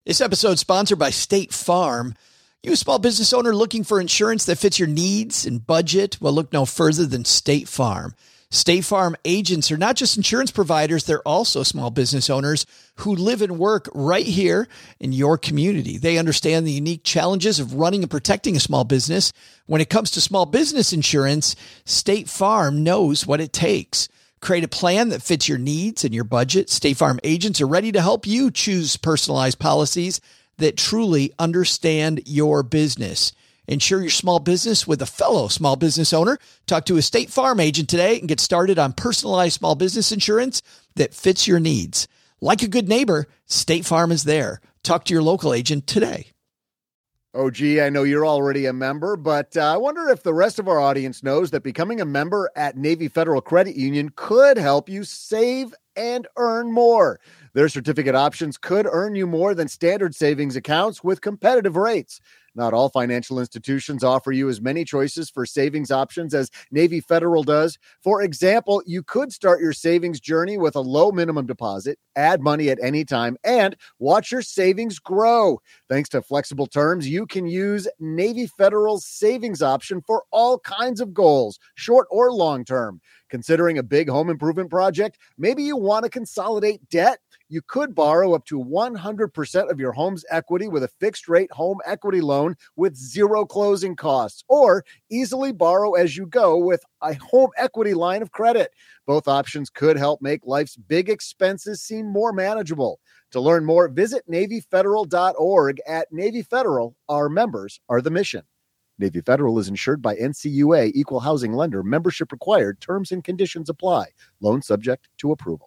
This episode is sponsored by State Farm. You a small business owner looking for insurance that fits your needs and budget? Well, look no further than State Farm. State Farm agents are not just insurance providers, they're also small business owners who live and work right here in your community. They understand the unique challenges of running and protecting a small business. When it comes to small business insurance, State Farm knows what it takes. Create a plan that fits your needs and your budget. State Farm agents are ready to help you choose personalized policies that truly understand your business. Insure your small business with a fellow small business owner. Talk to a State Farm agent today and get started on personalized small business insurance that fits your needs. Like a good neighbor, State Farm is there. Talk to your local agent today. Oh, gee, I know you're already a member, but I wonder if the rest of our audience knows that becoming a member at Navy Federal Credit Union could help you save and earn more. Their certificate options could earn you more than standard savings accounts with competitive rates. Not all financial institutions offer you as many choices for savings options as Navy Federal does. For example, you could start your savings journey with a low minimum deposit, add money at any time, and watch your savings grow. Thanks to flexible terms, you can use Navy Federal's savings option for all kinds of goals, short or long term. Considering a big home improvement project, maybe you want to consolidate debt. You could borrow up to 100% of your home's equity with a fixed-rate home equity loan with zero closing costs, or easily borrow as you go with a home equity line of credit. Both options could help make life's big expenses seem more manageable. To learn more, visit NavyFederal.org. At Navy Federal, our members are the mission. Navy Federal is insured by NCUA, Equal Housing Lender. Membership required. Terms and conditions apply. Loan subject to approval.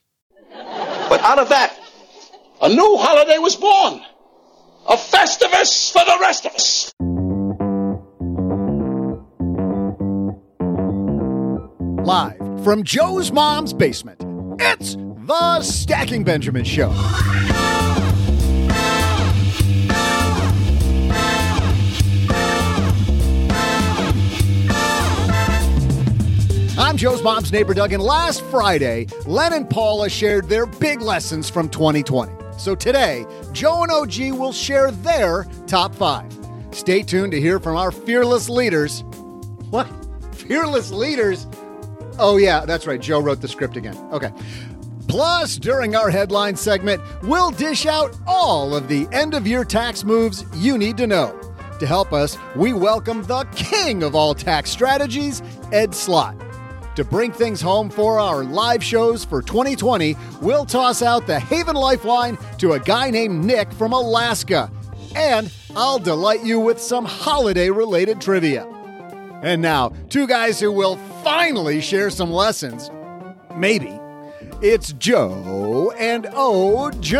But out of that, a new holiday was born. A Festivus for the rest of us. Live from Joe's mom's basement, it's the Stacking Benjamin Show. I'm Joe's mom's neighbor, Doug, and last Friday, Len and Paula shared their big lessons from 2020. So today, Joe and OG will share their top 5. Stay tuned to hear from our fearless leaders. What? Fearless leaders? Oh, yeah, that's right. Joe wrote the script again. Okay. Plus, during our headline segment, we'll dish out all of the end-of-year tax moves you need to know. To help us, we welcome the king of all tax strategies, Ed Slott. To bring things home for our live shows for 2020, we'll toss out the Haven Lifeline to a guy named Nick from Alaska. And I'll delight you with some holiday-related trivia. And now, two guys who will finally share some lessons. Maybe. It's Joe and OG.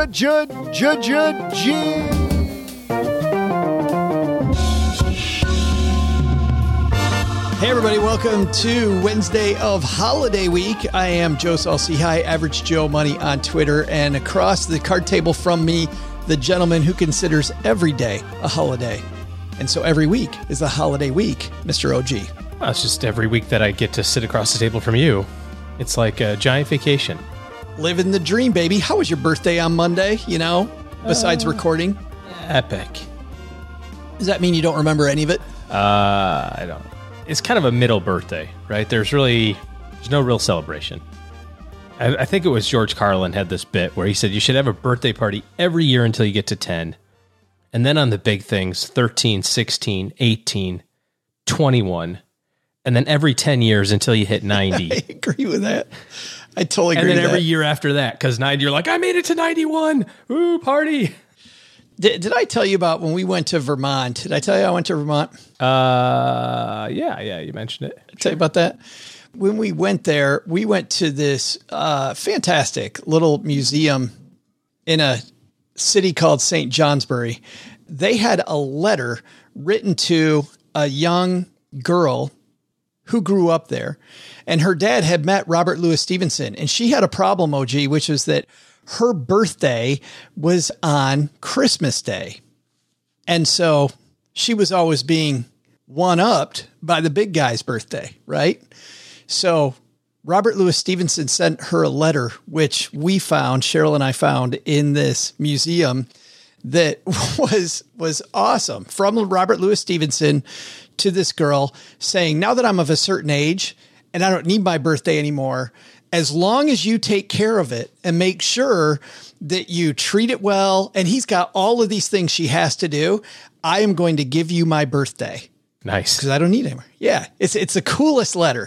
Hey everybody, welcome to Wednesday of Holiday Week. I am Joe Saul-Sehy, Average Joe Money on Twitter, and across the card table from me, the gentleman who considers every day a holiday. And so every week is a holiday week, Mr. OG. Well, it's just every week that I get to sit across the table from you. It's like a giant vacation. Living the dream, baby. How was your birthday on Monday, besides recording? Epic. Does that mean you don't remember any of it? I don't. It's kind of a middle birthday, right? There's no real celebration. I think it was George Carlin had this bit where he said you should have a birthday party every year until you get to 10. And then on the big things, 13, 16, 18, 21, and then every 10 years until you hit 90. I agree with that. I totally agree with that. And then every year after that, because 90, you're like, I made it to 91. Ooh, party. Did I tell you about when we went to Vermont? Did I tell you I went to Vermont? Yeah, you mentioned it. Tell you about that? When we went there, we went to this fantastic little museum in a city called St. Johnsbury. They had a letter written to a young girl who grew up there, and her dad had met Robert Louis Stevenson, and she had a problem, OG, which was that her birthday was on Christmas Day. And so she was always being one-upped by the big guy's birthday, right? So Robert Louis Stevenson sent her a letter, which we found, Cheryl and I found in this museum, that was awesome from Robert Louis Stevenson to this girl saying, now that I'm of a certain age and I don't need my birthday anymore, as long as you take care of it and make sure that you treat it well. And he's got all of these things she has to do. I am going to give you my birthday. Nice. Because I don't need it anymore. Yeah. It's the coolest letter.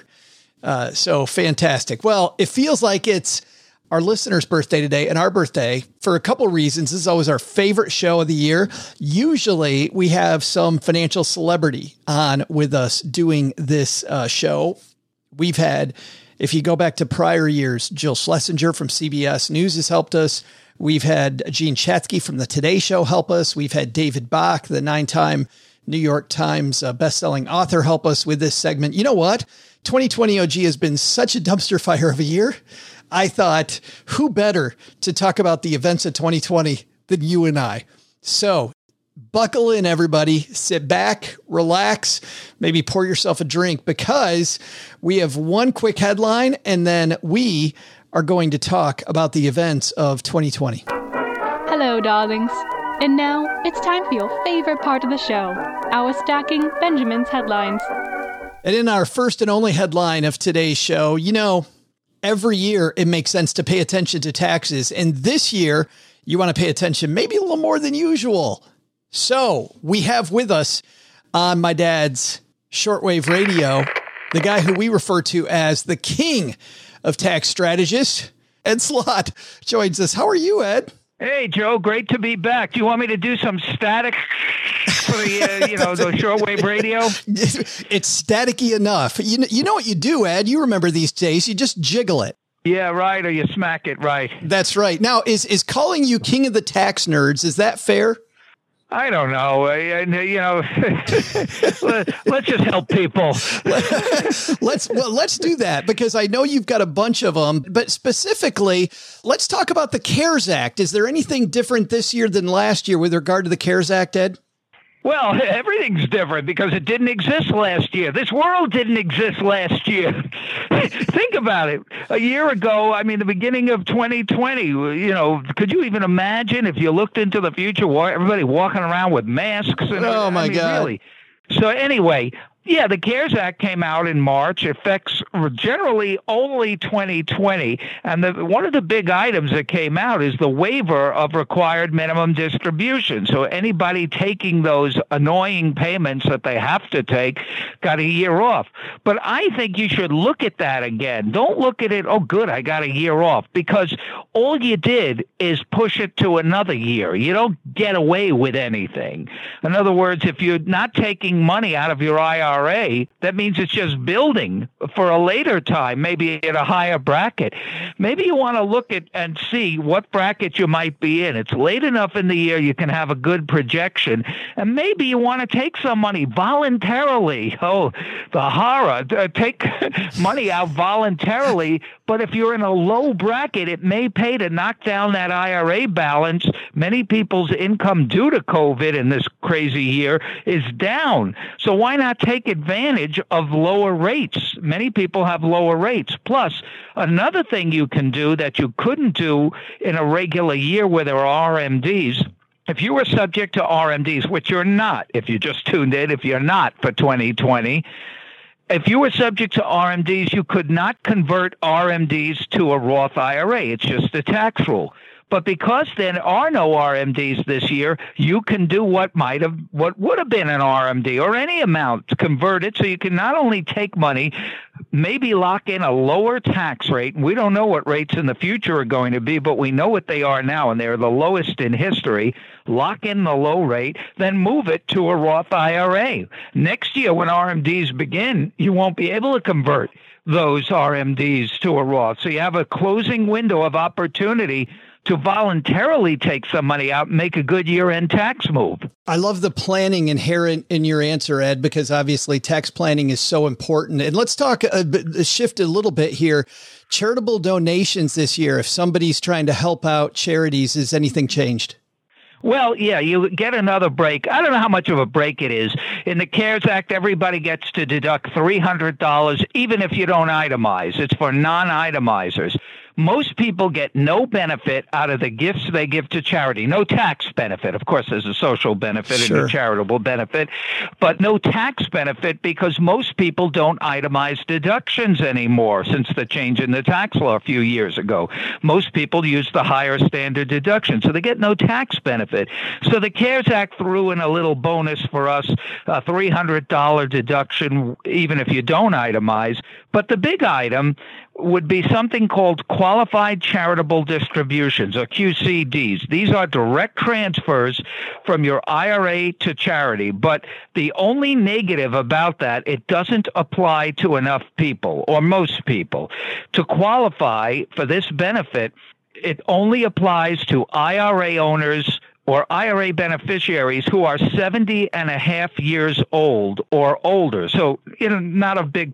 So fantastic. Well, it feels like it's our listener's birthday today and our birthday for a couple of reasons. This is always our favorite show of the year. Usually we have some financial celebrity on with us doing this show. We've had, if you go back to prior years, Jill Schlesinger from CBS News has helped us. We've had Gene Chatzky from the Today Show help us. We've had David Bach, the 9-time New York Times bestselling author, help us with this segment. You know what? 2020 OG has been such a dumpster fire of a year. I thought, who better to talk about the events of 2020 than you and I? So buckle in, everybody. Sit back, relax, maybe pour yourself a drink, because we have one quick headline and then we are going to talk about the events of 2020. Hello, darlings. And now it's time for your favorite part of the show, our Stacking Benjamin's headlines. And in our first and only headline of today's show, you know, every year it makes sense to pay attention to taxes. And this year you want to pay attention maybe a little more than usual. So we have with us on my dad's shortwave radio, the guy who we refer to as the king of tax strategists, Ed Slott, joins us. How are you, Ed? Hey, Joe, great to be back. Do you want me to do some static for the, the shortwave radio? It's staticky enough. You know what you do, Ed? You remember these days. You just jiggle it. Yeah, right, or you smack it right. That's right. Now, is calling you king of the tax nerds, is that fair? I don't know. Let's just help people. Let's do that, because I know you've got a bunch of them, but specifically, let's talk about the CARES Act. Is there anything different this year than last year with regard to the CARES Act, Ed? Well, everything's different because it didn't exist last year. This world didn't exist last year. Think about it. A year ago, the beginning of 2020, could you even imagine if you looked into the future, everybody walking around with masks? Oh, my God. Really. So anyway, yeah, the CARES Act came out in March. It affects generally only 2020. And one of the big items that came out is the waiver of required minimum distribution. So anybody taking those annoying payments that they have to take got a year off. But I think you should look at that again. Don't look at it, oh, good, I got a year off, because all you did is push it to another year. You don't get away with anything. In other words, if you're not taking money out of your IRA, that means it's just building for a later time, maybe at a higher bracket. Maybe you want to look at and see what bracket you might be in. It's late enough in the year you can have a good projection, and maybe you want to take some money voluntarily. Oh, the horror. Take money out voluntarily, but if you're in a low bracket, it may pay to knock down that IRA balance. Many people's income due to COVID in this crazy year is down. So why not take advantage of lower rates? Many people have lower rates. Plus, another thing you can do that you couldn't do in a regular year where there are RMDs, if you were subject to RMDs, which you're not, if you just tuned in, if you're not for 2020, if you were subject to RMDs, you could not convert RMDs to a Roth IRA. It's just a tax rule. But because there are no RMDs this year, you can do what would have been an RMD or any amount to convert it, so you can not only take money, maybe lock in a lower tax rate. We don't know what rates in the future are going to be, but we know what they are now, and they're the lowest in history. Lock in the low rate, then move it to a Roth IRA. Next year, when RMDs begin, you won't be able to convert those RMDs to a Roth. So you have a closing window of opportunity to voluntarily take some money out and make a good year-end tax move. I love the planning inherent in your answer, Ed, because obviously tax planning is so important. And let's talk, shift a little bit here. Charitable donations this year, if somebody's trying to help out charities, has anything changed? Well, yeah, you get another break. I don't know how much of a break it is. In the CARES Act, everybody gets to deduct $300, even if you don't itemize. It's for non-itemizers. Most people get no benefit out of the gifts they give to charity. No tax benefit. Of course, there's a social benefit and a charitable benefit, but no tax benefit because most people don't itemize deductions anymore since the change in the tax law a few years ago. Most people use the higher standard deduction, so they get no tax benefit. So the CARES Act threw in a little bonus for us, a $300 deduction, even if you don't itemize. But the big item would be something called qualified charitable distributions, or QCDs. These are direct transfers from your IRA to charity, but the only negative about that, it doesn't apply to enough people, or most people. To qualify for this benefit, it only applies to IRA owners or IRA beneficiaries who are 70 and a half years old or older. So, not a big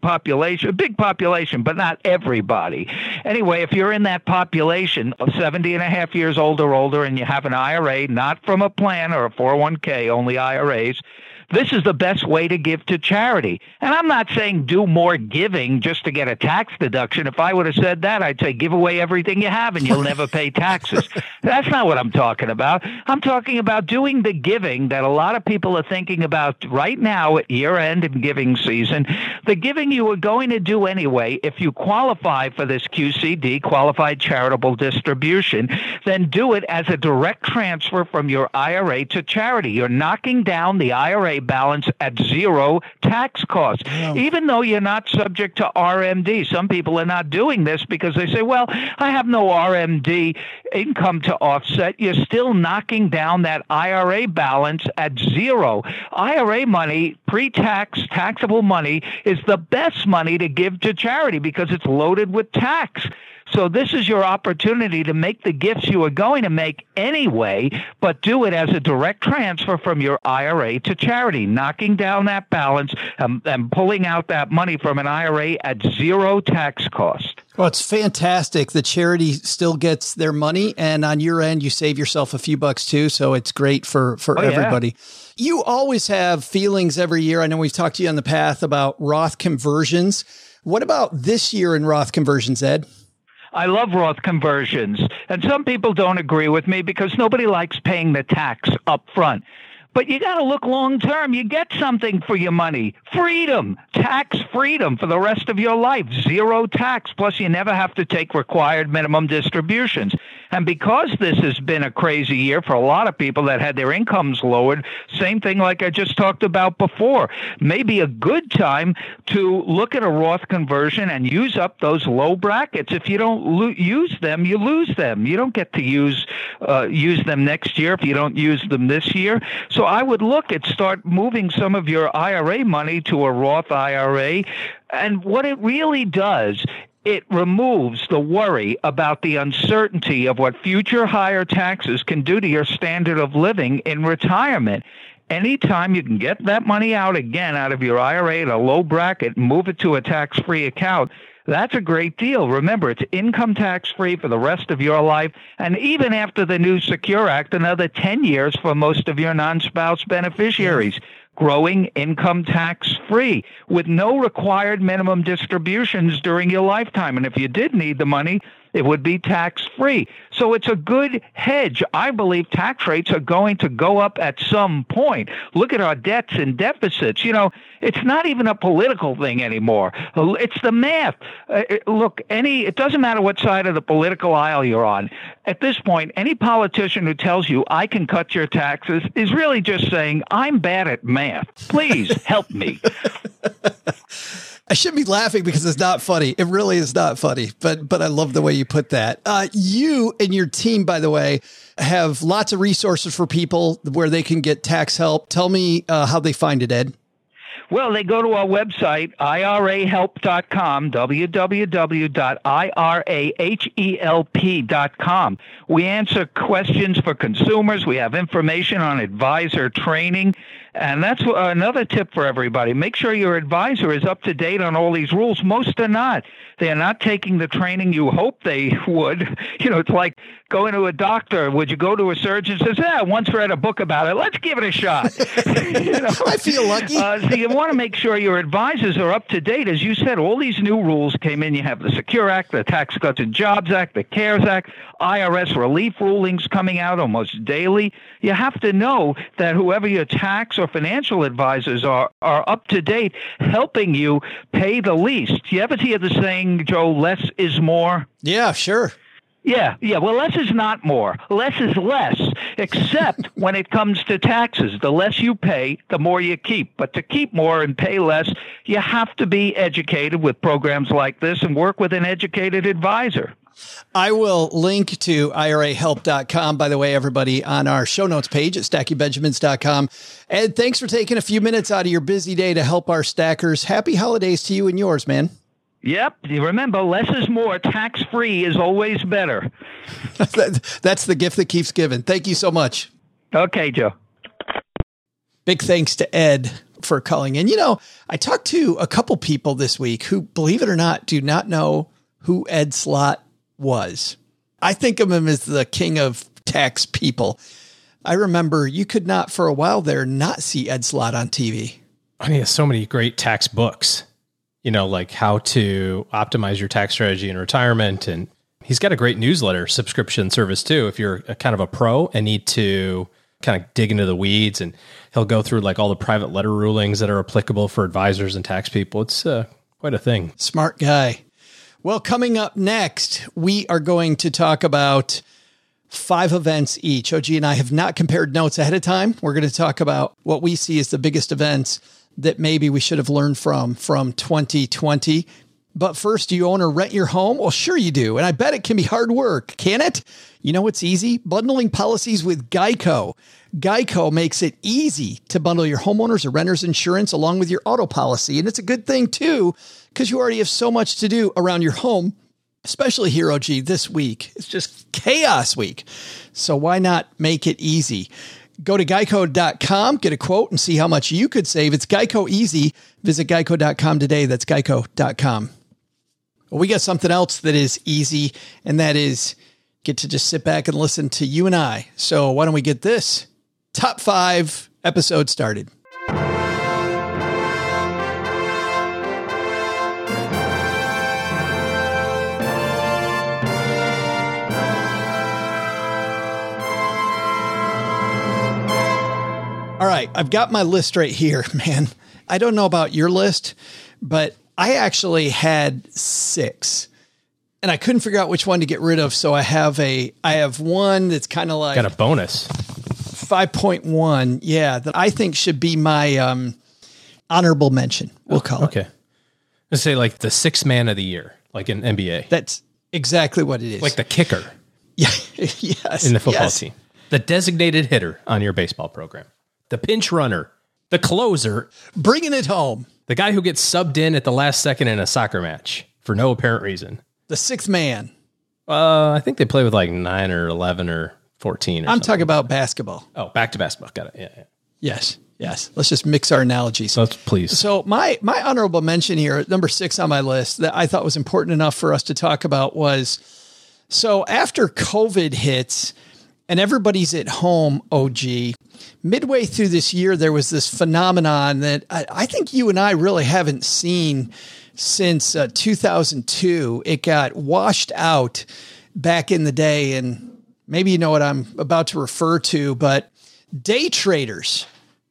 population, but not everybody. Anyway, if you're in that population of 70 and a half years old or older and you have an IRA, not from a plan or a 401k, only IRAs, this is the best way to give to charity. And I'm not saying do more giving just to get a tax deduction. If I would have said that, I'd say give away everything you have and you'll never pay taxes. That's not what I'm talking about. I'm talking about doing the giving that a lot of people are thinking about right now at year-end and giving season. The giving you were going to do anyway, if you qualify for this QCD, Qualified Charitable Distribution, then do it as a direct transfer from your IRA to charity. You're knocking down the IRA balance at zero tax cost, even though you're not subject to RMD. Some people are not doing this because they say, well, I have no RMD income to offset. You're still knocking down that IRA balance at zero. IRA money, pre-tax, taxable money, is the best money to give to charity because it's loaded with tax. So this is your opportunity to make the gifts you are going to make anyway, but do it as a direct transfer from your IRA to charity, knocking down that balance and pulling out that money from an IRA at zero tax cost. Well, it's fantastic. The charity still gets their money, and on your end, you save yourself a few bucks too. So it's great for everybody. Yeah. You always have feelings every year. I know we've talked to you on the path about Roth conversions. What about this year in Roth conversions, Ed? I love Roth conversions, and some people don't agree with me because nobody likes paying the tax up front. But you got to look long term. You get something for your money. Freedom, tax freedom for the rest of your life. Zero tax. Plus, you never have to take required minimum distributions. And because this has been a crazy year for a lot of people that had their incomes lowered, same thing like I just talked about before, maybe a good time to look at a Roth conversion and use up those low brackets. If you don't use them, you lose them. You don't get to use them next year if you don't use them this year. So I would look at start moving some of your IRA money to a Roth IRA. And what it really does, it removes the worry about the uncertainty of what future higher taxes can do to your standard of living in retirement. Anytime you can get that money out again out of your IRA at a low bracket and move it to a tax-free account, that's a great deal. Remember, it's income tax-free for the rest of your life, and even after the new Secure Act, another 10 years for most of your non-spouse beneficiaries. Growing income tax-free with no required minimum distributions during your lifetime. And if you did need the money, it would be tax-free. So it's a good hedge. I believe tax rates are going to go up at some point. Look at our debts and deficits. It's not even a political thing anymore. It's the math. It doesn't matter what side of the political aisle you're on. At this point, any politician who tells you I can cut your taxes is really just saying, I'm bad at math. Please help me. I shouldn't be laughing because it's not funny. It really is not funny, but I love the way you put that. You and your team, by the way, have lots of resources for people where they can get tax help. Tell me how they find it, Ed. Well, they go to our website, irahelp.com, www.irahelp.com. We answer questions for consumers. We have information on advisor training. And that's another tip for everybody. Make sure your advisor is up to date on all these rules. Most are not. They're not taking the training you hope they would. It's like going to a doctor. Would you go to a surgeon and says, I once read a book about it. Let's give it a shot. I feel lucky. So you want to make sure your advisors are up to date. As you said, all these new rules came in. You have the Secure Act, the Tax Cuts and Jobs Act, the CARES Act, IRS relief rulings coming out almost daily. You have to know that whoever your tax or financial advisors are up to date, helping you pay the least. You ever hear the saying, Joe, less is more? Yeah, sure. Yeah. Well, less is not more. Less is less, except when it comes to taxes. The less you pay, the more you keep. But to keep more and pay less, you have to be educated with programs like this and work with an educated advisor. I will link to IRAhelp.com, by the way, everybody, on our show notes page at stackingbenjamins.com. Ed, thanks for taking a few minutes out of your busy day to help our stackers. Happy holidays to you and yours, man. Yep. You remember, less is more. Tax-free is always better. That's the gift that keeps giving. Thank you so much. Okay, Joe. Big thanks to Ed for calling in. I talked to a couple people this week who, believe it or not, do not know who Ed Slott was. I think of him as the king of tax people. I remember you could not for a while there not see Ed Slott on TV. I mean, he has so many great tax books, like how to optimize your tax strategy in retirement. And he's got a great newsletter subscription service too. If you're kind of a pro and need to kind of dig into the weeds, and he'll go through like all the private letter rulings that are applicable for advisors and tax people. It's quite a thing. Smart guy. Well, coming up next, we are going to talk about 5 events each. OG and I have not compared notes ahead of time. We're going to talk about what we see as the biggest events that maybe we should have learned from 2020. But first, do you own or rent your home? Well, sure you do. And I bet it can be hard work. Can it? You know what's easy? Bundling policies with Geico. Geico makes it easy to bundle your homeowners or renters insurance along with your auto policy. And it's a good thing too, because you already have so much to do around your home, especially here, OG, this week. It's just chaos week. So why not make it easy? Go to geico.com, get a quote, and see how much you could save. It's Geico easy. Visit geico.com today. That's geico.com. Well, we got something else that is easy, and that is get to just sit back and listen to you and I. So why don't we get this top 5 episode started? All right, I've got my list right here, man. I don't know about your list, but I actually had 6 and I couldn't figure out which one to get rid of. So I have one that's kind of like got a bonus 5.1. Yeah. That I think should be my, honorable mention. We'll call it. Okay. Let's say like the 6th man of the year, like in NBA. That's exactly what it is. Like the kicker. Yeah. Yes. In the football team, the designated hitter on your baseball program. The pinch runner, the closer, bringing it home. The guy who gets subbed in at the last second in a soccer match for no apparent reason. The 6th man. I think they play with like 9 or 11 or 14. I'm talking about basketball. Oh, back to basketball. Got it. Yeah. Yes. Let's just mix our analogies. Please. So my honorable mention here, number 6 on my list that I thought was important enough for us to talk about was, so after COVID hits and everybody's at home, OG, midway through this year, there was this phenomenon that I think you and I really haven't seen since 2002. It got washed out back in the day, and maybe you know what I'm about to refer to, but day traders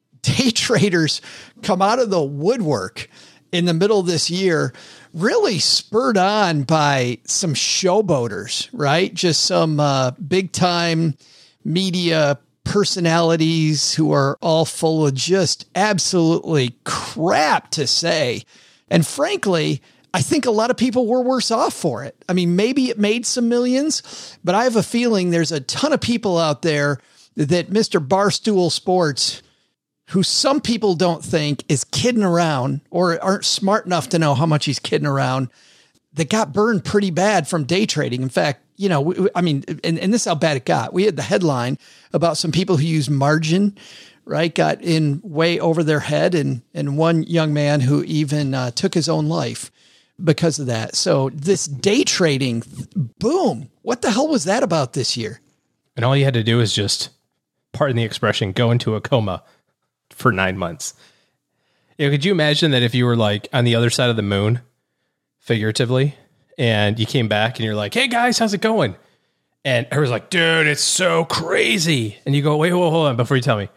come out of the woodwork in the middle of this year, really spurred on by some showboaters, right? Just some big time media personalities who are all full of just absolutely crap to say. And frankly, I think a lot of people were worse off for it. I mean, maybe it made some millions, but I have a feeling there's a ton of people out there that Mr. Barstool Sports, who some people don't think is kidding around or aren't smart enough to know how much he's kidding around, that got burned pretty bad from day trading. In fact, and this is how bad it got. We had the headline about some people who use margin right? Got in way over their head, and one young man who even took his own life because of that. So this day trading, boom, what the hell was that about this year? And all you had to do is just, pardon the expression, go into a coma for 9 months. Could you imagine that if you were like on the other side of the moon, figuratively, and you came back and you're like, hey guys, how's it going? And everyone's like, dude, it's so crazy. And you go, wait, hold on, before you tell me,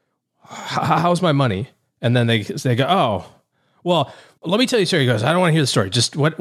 how's my money? And then they go, oh, well, let me tell you a story. He goes, I don't want to hear the story. Just what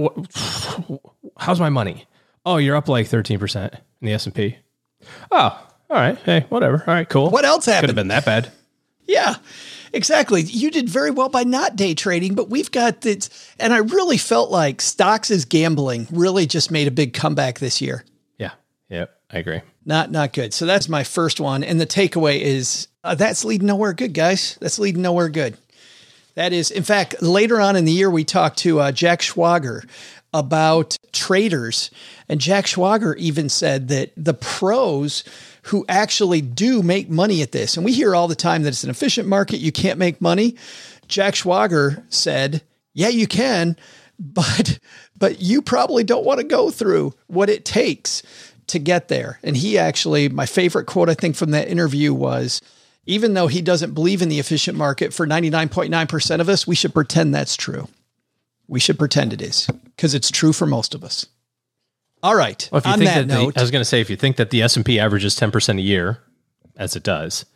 how's my money? Oh, you're up like 13% in the S&P. Oh, all right. Hey, whatever. All right, cool. What else happened? Could have been that bad. Yeah, exactly. You did very well by not day trading, but we've got this. And I really felt like stocks is gambling really just made a big comeback this year. Yeah. Yep. I agree. Not good. So that's my first one. And the takeaway is that's leading nowhere good, guys. That's leading nowhere good. That is, in fact, later on in the year, we talked to Jack Schwager about traders. And Jack Schwager even said that the pros who actually do make money at this, and we hear all the time that it's an efficient market, you can't make money. Jack Schwager said, yeah, you can, but you probably don't want to go through what it takes to get there. And he actually, my favorite quote, I think, from that interview was, even though he doesn't believe in the efficient market, for 99.9% of us, we should pretend that's true. We should pretend it is, because it's true for most of us. All right. Well, if you on think that note, I was going to say, if you think that the S&P averages 10% a year, as it does,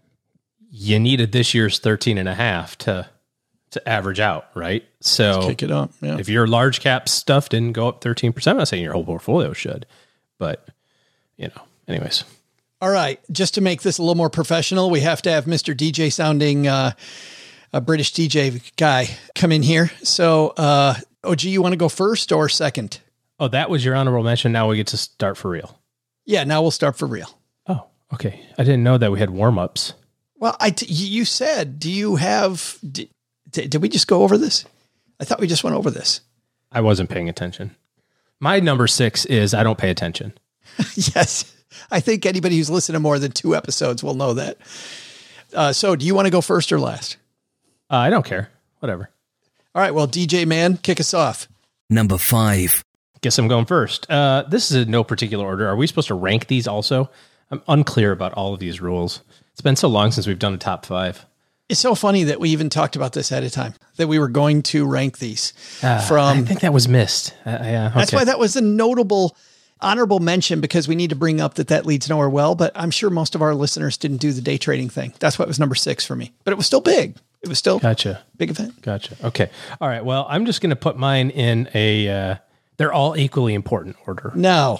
you needed this year's 13.5 to average out, right? So let's kick it up. Yeah. If your large cap stuff didn't go up 13%, I'm not saying your whole portfolio should, but anyways. All right. Just to make this a little more professional, we have to have Mr. DJ sounding, a British DJ guy come in here. So, OG, you want to go first or second? Oh, that was your honorable mention. Now we get to start for real. Yeah. Now we'll start for real. Oh, okay. I didn't know that we had warm-ups. Well, you said, do you have, did we just go over this? I thought we just went over this. I wasn't paying attention. My number 6 is I don't pay attention. Yes. I think anybody who's listened to more than 2 episodes will know that. So do you want to go first or last? I don't care. Whatever. All right. Well, DJ man, kick us off. Number 5. Guess I'm going first. This is in no particular order. Are we supposed to rank these also? I'm unclear about all of these rules. It's been so long since we've done a top 5. It's so funny that we even talked about this ahead of time, that we were going to rank these I think that was missed. Yeah, okay. That's why that was a notable honorable mention, because we need to bring up that leads nowhere well, but I'm sure most of our listeners didn't do the day trading thing. That's why it was number 6 for me, but it was still big. It was still gotcha. Big event. Gotcha. Okay. All right. Well, I'm just going to put mine in they're all equally important order. No.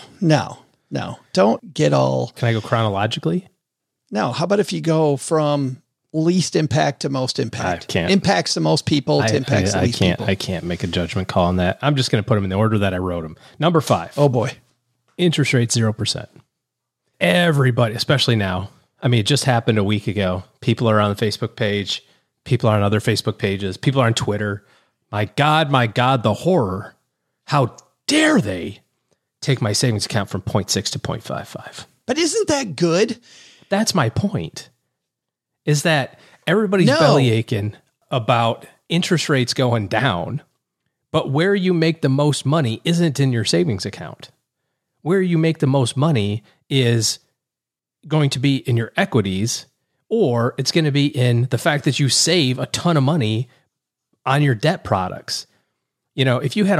Don't get all. Can I go chronologically? No. How about if you go from least impact to most impact? I can't. Impacts the most people to impacts the least people. I can't make a judgment call on that. I'm just going to put them in the order that I wrote them. Number 5. Oh boy. Interest rate 0%. Everybody, especially now. I mean, it just happened a week ago. People are on the Facebook page. People are on other Facebook pages. People are on Twitter. My God, the horror. How dare they take my savings account from 0.6 to 0.55? But isn't that good? That's my point. Is that everybody's belly aching about interest rates going down, but where you make the most money isn't in your savings account. Where you make the most money is going to be in your equities, or it's going to be in the fact that you save a ton of money on your debt products. If you had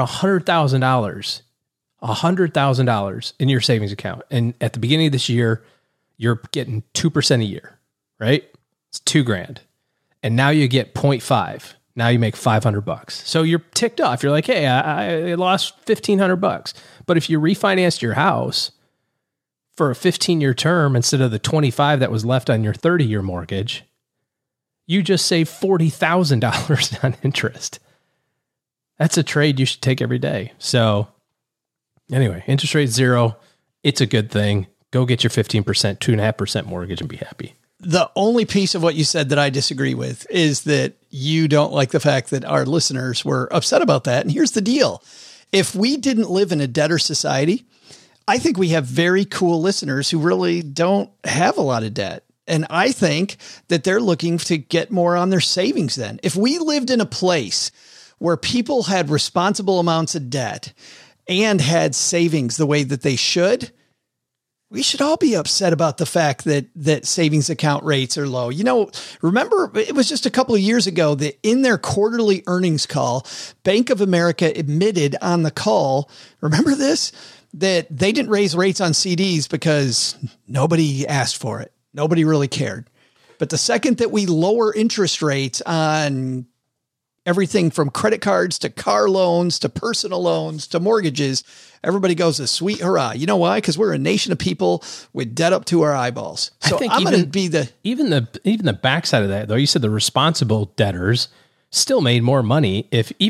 $100,000 in your savings account, and at the beginning of this year, you're getting 2% a year, right? It's $2,000. And now you get 0.5. Now you make $500. So you're ticked off. You're like, hey, I lost $1,500. But if you refinanced your house for a 15-year term instead of the 25 that was left on your 30-year mortgage, you just save $40,000 on interest. That's a trade you should take every day. So anyway, interest rate 0. It's a good thing. Go get your 15%, 2.5% mortgage and be happy. The only piece of what you said that I disagree with is that you don't like the fact that our listeners were upset about that. And here's the deal. If we didn't live in a debtor society, I think we have very cool listeners who really don't have a lot of debt. And I think that they're looking to get more on their savings then. If we lived in a place where people had responsible amounts of debt and had savings the way that they should, we should all be upset about the fact that savings account rates are low. You know, remember, it was just a couple of years ago that in their quarterly earnings call, Bank of America admitted on the call, remember this, that they didn't raise rates on CDs because nobody asked for it. Nobody really cared. But the second that we lower interest rates on everything from credit cards to car loans to personal loans to mortgages, everybody goes a sweet hurrah. You know why? Because we're a nation of people with debt up to our eyeballs. So I'm going to be even the backside of that, though. You said the responsible debtors still made more money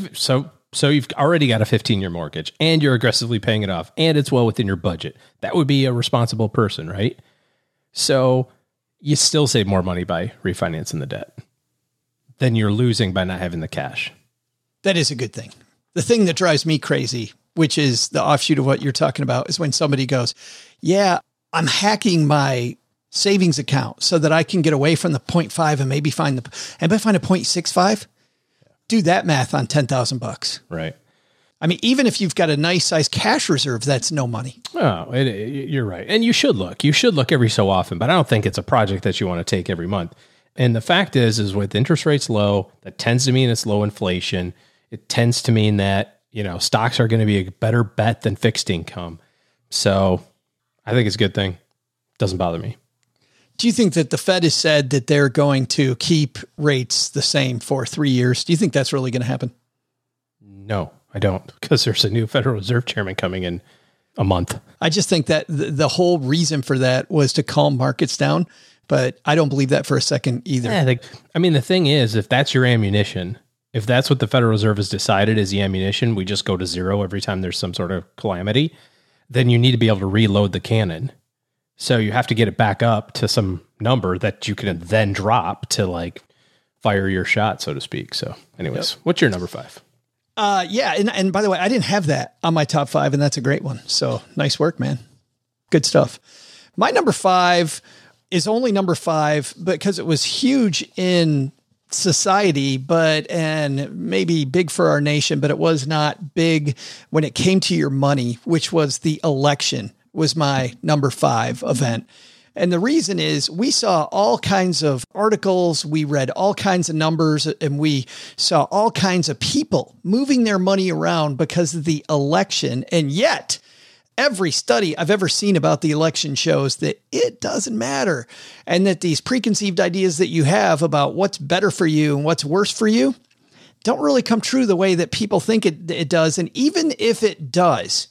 so you've already got a 15-year mortgage and you're aggressively paying it off and it's well within your budget. That would be a responsible person, right? So you still save more money by refinancing the debt than you're losing by not having the cash. That is a good thing. The thing that drives me crazy, which is the offshoot of what you're talking about, is when somebody goes, yeah, I'm hacking my savings account so that I can get away from the 0.5 and maybe find a 0.65. Do that math on $10,000. Right. I mean, even if you've got a nice size cash reserve, that's no money. Oh, you're right. And you should look every so often, but I don't think it's a project that you want to take every month. And the fact is with interest rates low, that tends to mean it's low inflation. It tends to mean that, you know, stocks are going to be a better bet than fixed income. So I think it's a good thing. Doesn't bother me. Do you think that the Fed has said that they're going to keep rates the same for 3 years? Do you think that's really going to happen? No, I don't, because there's a new Federal Reserve chairman coming in a month. I just think that the whole reason for that was to calm markets down, but I don't believe that for a second either. Yeah, I mean, the thing is, if that's your ammunition, if that's what the Federal Reserve has decided is the ammunition, we just go to zero every time there's some sort of calamity, then you need to be able to reload the cannon. So you have to get it back up to some number that you can then drop to like fire your shot, so to speak. So anyways, What's your number 5? Yeah. And by the way, I didn't have that on my top 5, and that's a great one. So nice work, man. Good stuff. My number 5 is only number 5 because it was huge in society, and maybe big for our nation, but it was not big when it came to your money, which was the election. Was my number 5 event. And the reason is we saw all kinds of articles, we read all kinds of numbers, and we saw all kinds of people moving their money around because of the election. And yet every study I've ever seen about the election shows that it doesn't matter. And that these preconceived ideas that you have about what's better for you and what's worse for you don't really come true the way that people think it does. And even if it does,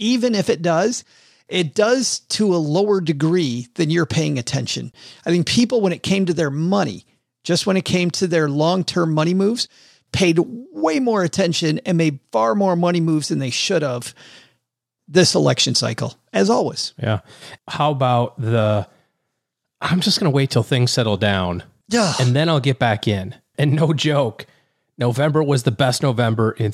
it does to a lower degree than you're paying attention. I think people, when it came to their money, just when it came to their long-term money moves, paid way more attention and made far more money moves than they should have this election cycle, as always. Yeah. How about I'm just going to wait till things settle down and then I'll get back in. And no joke, November was the best November in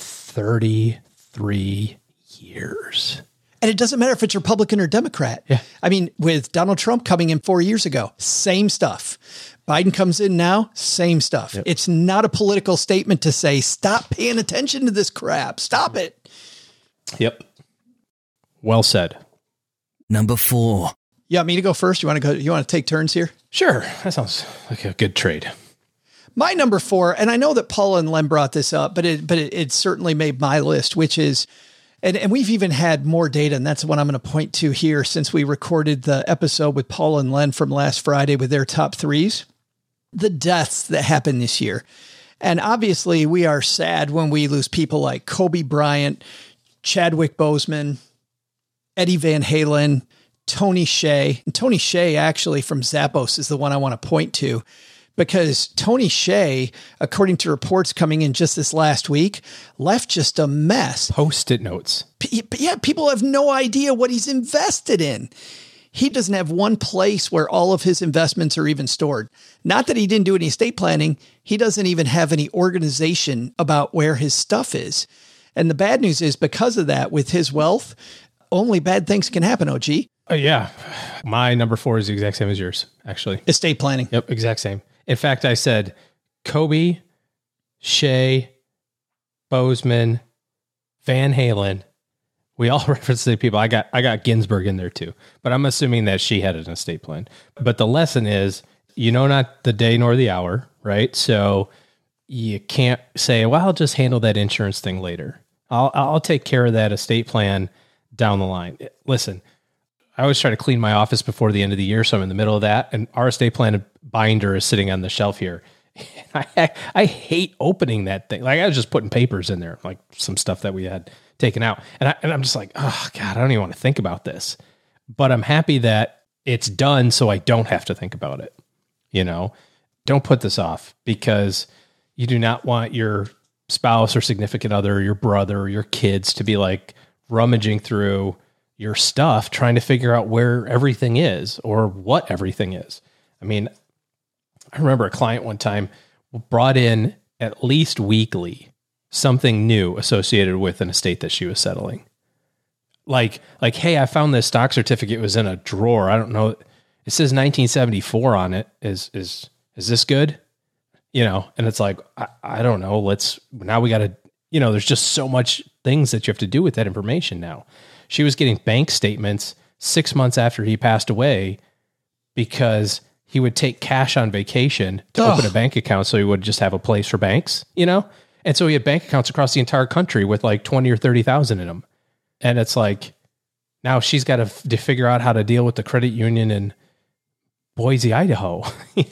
33 years. And it doesn't matter if it's Republican or Democrat. Yeah. I mean, with Donald Trump coming in 4 years ago, same stuff. Biden comes in now, same stuff. Yep. It's not a political statement to say, stop paying attention to this crap. Stop it. Yep. Well said. Number 4. You want me to go first? You want to take turns here? Sure. That sounds like a good trade. My number 4, and I know that Paula and Len brought this up, but it certainly made my list, which is, and we've even had more data, and that's what I'm going to point to here since we recorded the episode with Paula and Len from last Friday with their top 3s, the deaths that happened this year. And obviously we are sad when we lose people like Kobe Bryant, Chadwick Boseman, Eddie Van Halen, Tony Hsieh. And Tony Hsieh actually from Zappos is the one I want to point to, because Tony Hsieh, according to reports coming in just this last week, left just a mess. Post-it notes. Yeah, people have no idea what he's invested in. He doesn't have one place where all of his investments are even stored. Not that he didn't do any estate planning. He doesn't even have any organization about where his stuff is. And the bad news is because of that, with his wealth, only bad things can happen, OG. Yeah. My number 4 is the exact same as yours, actually. Estate planning. Yep, exact same. In fact, I said Kobe, Shea, Bozeman, Van Halen. We all reference the people. I got Ginsburg in there too, but I'm assuming that she had an estate plan. But the lesson is, not the day nor the hour, right? So you can't say, well, I'll just handle that insurance thing later. I'll take care of that estate plan down the line. Listen, I always try to clean my office before the end of the year, so I'm in the middle of that. And our estate plan binder is sitting on the shelf here. I hate opening that thing. Like, I was just putting papers in there, like some stuff that we had taken out. And I'm just like, oh God, I don't even want to think about this. But I'm happy that it's done so I don't have to think about it. Don't put this off, because you do not want your spouse or significant other, or your brother or your kids to be like rummaging through your stuff, trying to figure out where everything is or what everything is. I mean, I remember a client one time brought in at least weekly something new associated with an estate that she was settling. Like, hey, I found this stock certificate was in a drawer. I don't know. It says 1974 on it. Is this good? And it's like, I don't know. Now we got to, there's just so much things that you have to do with that information now. She was getting bank statements 6 months after he passed away because he would take cash on vacation to open a bank account, so he would just have a place for banks, And so he had bank accounts across the entire country with like 20 or 30,000 in them. And it's like, now she's got to figure out how to deal with the credit union in Boise, Idaho.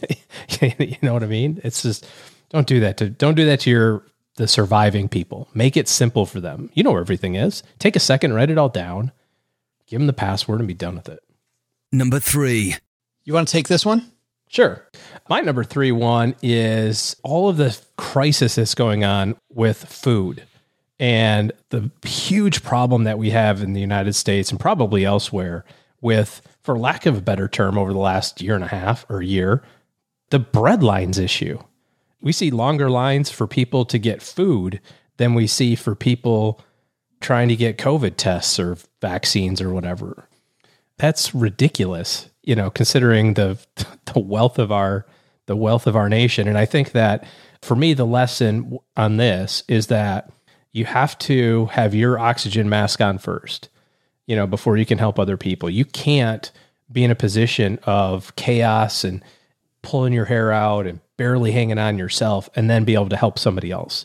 You know what I mean? It's just, don't do that to the surviving people. Make it simple for them. You know where everything is. Take a second, write it all down, give them the password, and be done with it. Number 3. You want to take this one? Sure. My number 3 one is all of the crisis that's going on with food and the huge problem that we have in the United States and probably elsewhere with, for lack of a better term, over the last year and a half or year, the bread lines issue. We see longer lines for people to get food than we see for people trying to get COVID tests or vaccines or whatever. That's ridiculous, considering the wealth of our nation. And I think that for me, the lesson on this is that you have to have your oxygen mask on first, before you can help other people. You can't be in a position of chaos and pulling your hair out and barely hanging on yourself and then be able to help somebody else.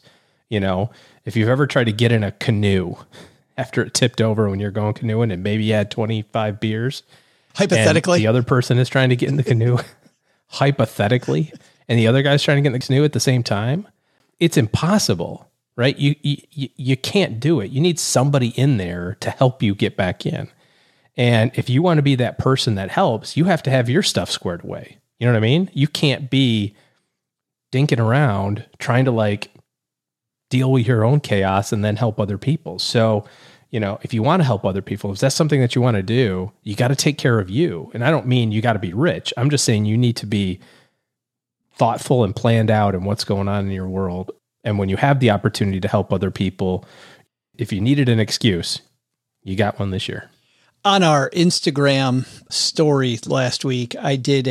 If you've ever tried to get in a canoe after it tipped over when you're going canoeing and maybe you had 25 beers, hypothetically, the other person is trying to get in the canoe, hypothetically, and the other guy's trying to get in the canoe at the same time, it's impossible, right? You can't do it. You need somebody in there to help you get back in. And if you want to be that person that helps, you have to have your stuff squared away. You know what I mean? You can't be dinking around trying to deal with your own chaos and then help other people. So, if you want to help other people, if that's something that you want to do, you got to take care of you. And I don't mean you got to be rich. I'm just saying you need to be thoughtful and planned out in what's going on in your world. And when you have the opportunity to help other people, if you needed an excuse, you got one this year. On our Instagram story last week, I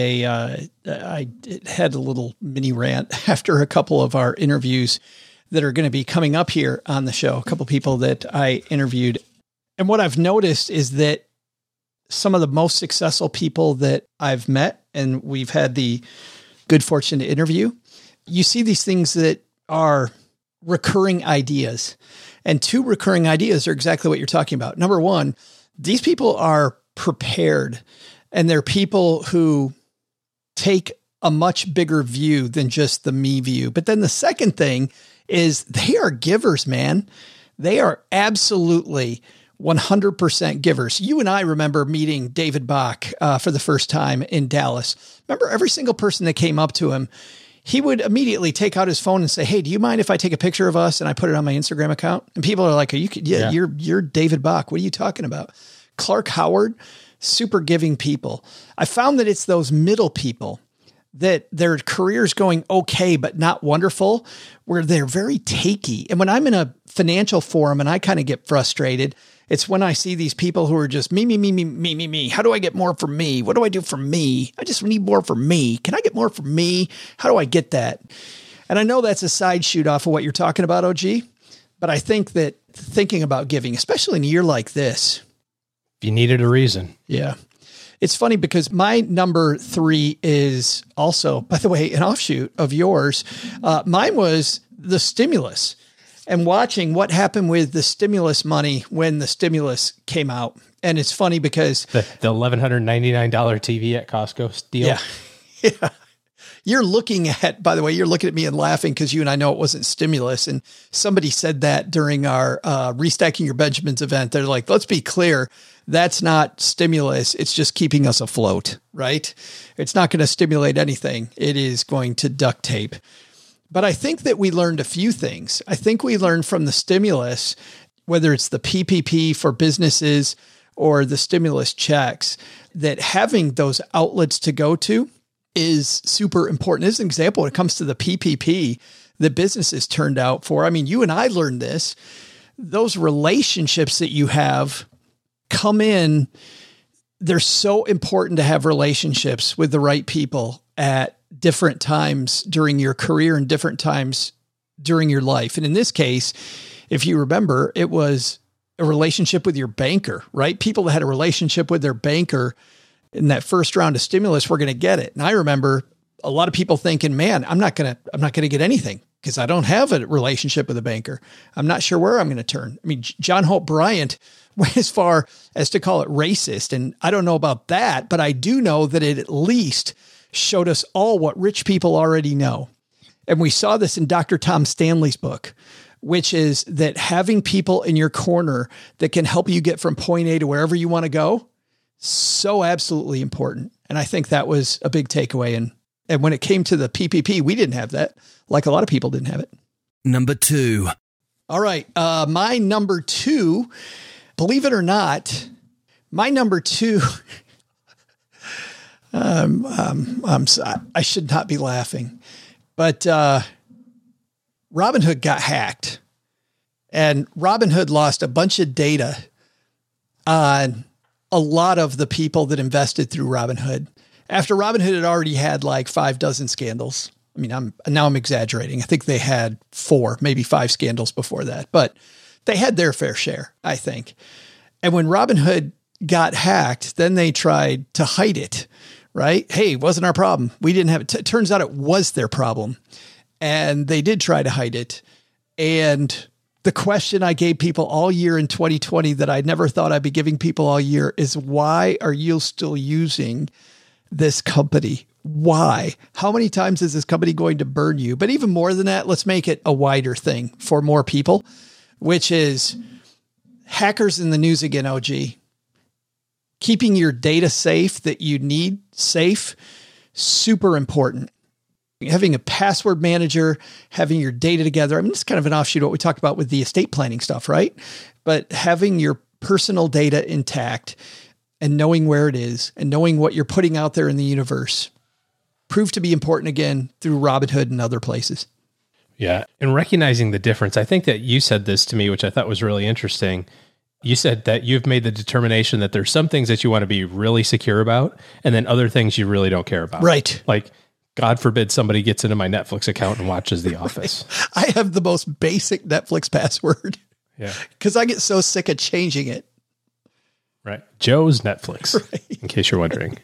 had a little mini rant after a couple of our interviews that are going to be coming up here on the show, a couple of people that I interviewed. And what I've noticed is that some of the most successful people that I've met, and we've had the good fortune to interview, you see these things that are recurring ideas. And 2 recurring ideas are exactly what you're talking about. Number 1, these people are prepared, and they're people who take a much bigger view than just the me view. But then the second thing is they are givers, man. They are absolutely 100% givers. You and I remember meeting David Bach for the first time in Dallas. Remember, every single person that came up to him, he would immediately take out his phone and say, "Hey, do you mind if I take a picture of us and I put it on my Instagram account?" And people are like, you're David Bach. What are you talking about? Clark Howard, super giving people. I found that it's those middle people that their career's going okay, but not wonderful, where they're very takey. And when I'm in a financial forum and I kind of get frustrated, It's when I see these people who are just me. How do I get more for me? What do I do for me? I just need more for me. Can I get more for me? How do I get that? And I know that's a side shoot off of what you're talking about, OG, but I think that thinking about giving, especially in a year like this. If you needed a reason. Yeah. It's funny because my number 3 is also, by the way, an offshoot of yours. Mine was the stimulus and watching what happened with the stimulus money when the stimulus came out. And it's funny because the $1,199 TV at Costco deal. Yeah. Yeah. You're looking at me and laughing because you and I know it wasn't stimulus. And somebody said that during our Restacking Your Benjamins event. They're like, let's be clear. That's not stimulus. It's just keeping us afloat, right? It's not going to stimulate anything. It is going to duct tape. But I think that we learned a few things. I think we learned from the stimulus, whether it's the PPP for businesses or the stimulus checks, that having those outlets to go to is super important. As an example, when it comes to the PPP, the businesses turned out for, I mean, you and I learned this, those relationships that you have come in, they're so important to have relationships with the right people at different times during your career and different times during your life. And in this case, if you remember, it was a relationship with your banker, right? People that had a relationship with their banker in that first round of stimulus were going to get it. And I remember a lot of people thinking, man, I'm not going to get anything because I don't have a relationship with a banker. I'm not sure where I'm going to turn. I mean, John Hope Bryant went as far as to call it racist. And I don't know about that, but I do know that it at least showed us all what rich people already know. And we saw this in Dr. Tom Stanley's book, which is that having people in your corner that can help you get from point A to wherever you want to go, so absolutely important. And I think that was a big takeaway. And when it came to the PPP, we didn't have that. Like a lot of people didn't have it. Number 2. All right. My number 2, believe it or not, my number 2, I should not be laughing, but Robinhood got hacked and Robinhood lost a bunch of data on a lot of the people that invested through Robinhood after Robinhood had already had like 6 scandals. I mean, I'm exaggerating. I think they had 4, maybe 5 scandals before that, but they had their fair share, I think. And when Robinhood got hacked, then they tried to hide it, right? Hey, it wasn't our problem. We didn't have it. It turns out it was their problem. And they did try to hide it. And the question I gave people all year in 2020 that I never thought I'd be giving people all year is, why are you still using this company? Why? How many times is this company going to burn you? But even more than that, let's make it a wider thing for more people, which is hackers in the news again, OG. Keeping your data safe that you need safe, super important. Having a password manager, having your data together. I mean, it's kind of an offshoot of what we talked about with the estate planning stuff, right? But having your personal data intact and knowing where it is and knowing what you're putting out there in the universe proved to be important again through Robinhood and other places. Yeah. And recognizing the difference. I think that you said this to me, which I thought was really interesting. You said that you've made the determination that there's some things that you want to be really secure about, and then other things you really don't care about. Right. Like, God forbid somebody gets into my Netflix account and watches The Office. I have the most basic Netflix password. Yeah. Because I get so sick of changing it. Right. Joe's Netflix, right. In case you're wondering.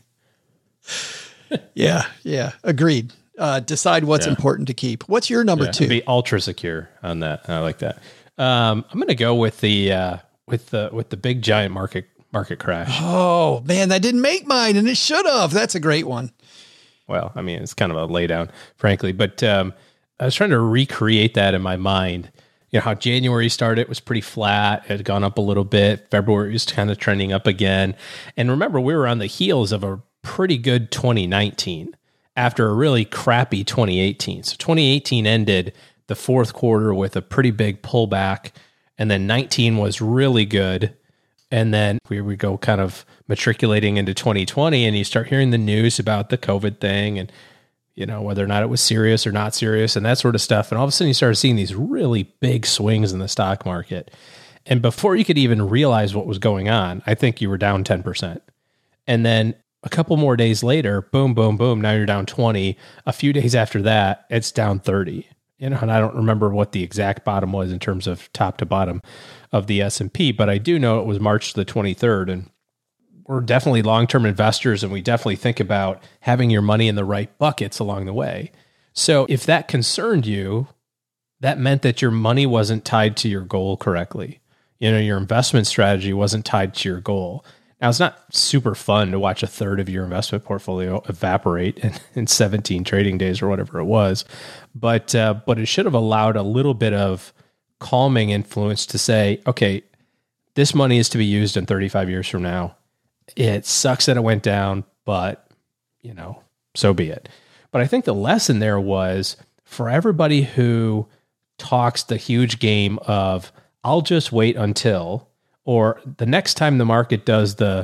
Yeah. Agreed. Decide what's important to keep. What's your number 2? Be ultra secure on that. I like that. I'm going to go with the big giant market crash. Oh man, that didn't make mine, and it should have. That's a great one. Well, I mean, it's kind of a laydown, frankly, but I was trying to recreate that in my mind. You know, how January started was pretty flat. It had gone up a little bit. February was kind of trending up again. And remember, we were on the heels of a pretty good 2019 after a really crappy 2018. So 2018 ended the fourth quarter with a pretty big pullback. And then 19 was really good. And then we would go kind of matriculating into 2020, and you start hearing the news about the COVID thing and, you know, whether or not it was serious or not serious and that sort of stuff. And all of a sudden you started seeing these really big swings in the stock market. And before you could even realize what was going on, I think you were down 10%. And then a couple more days later, boom, boom, boom, now you're down 20. A few days after that, it's down 30. And I don't remember what the exact bottom was in terms of top to bottom of the S&P, but I do know it was March the 23rd. And we're definitely long-term investors, and we definitely think about having your money in the right buckets along the way. So if that concerned you, that meant that your money wasn't tied to your goal correctly. Your investment strategy wasn't tied to your goal. Now, it's not super fun to watch a third of your investment portfolio evaporate in 17 trading days or whatever it was, but it should have allowed a little bit of calming influence to say, okay, this money is to be used in 35 years from now. It sucks that it went down, but, so be it. But I think the lesson there was for everybody who talks the huge game of, I'll just wait until, or the next time the market does the,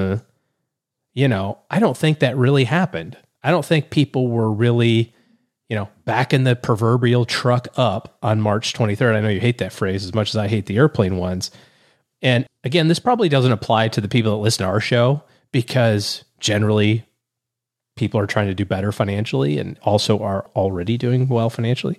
I don't think that really happened. I don't think people were really, back in the proverbial truck up on March 23rd. I know you hate that phrase as much as I hate the airplane ones. And again, this probably doesn't apply to the people that listen to our show, because generally people are trying to do better financially and also are already doing well financially.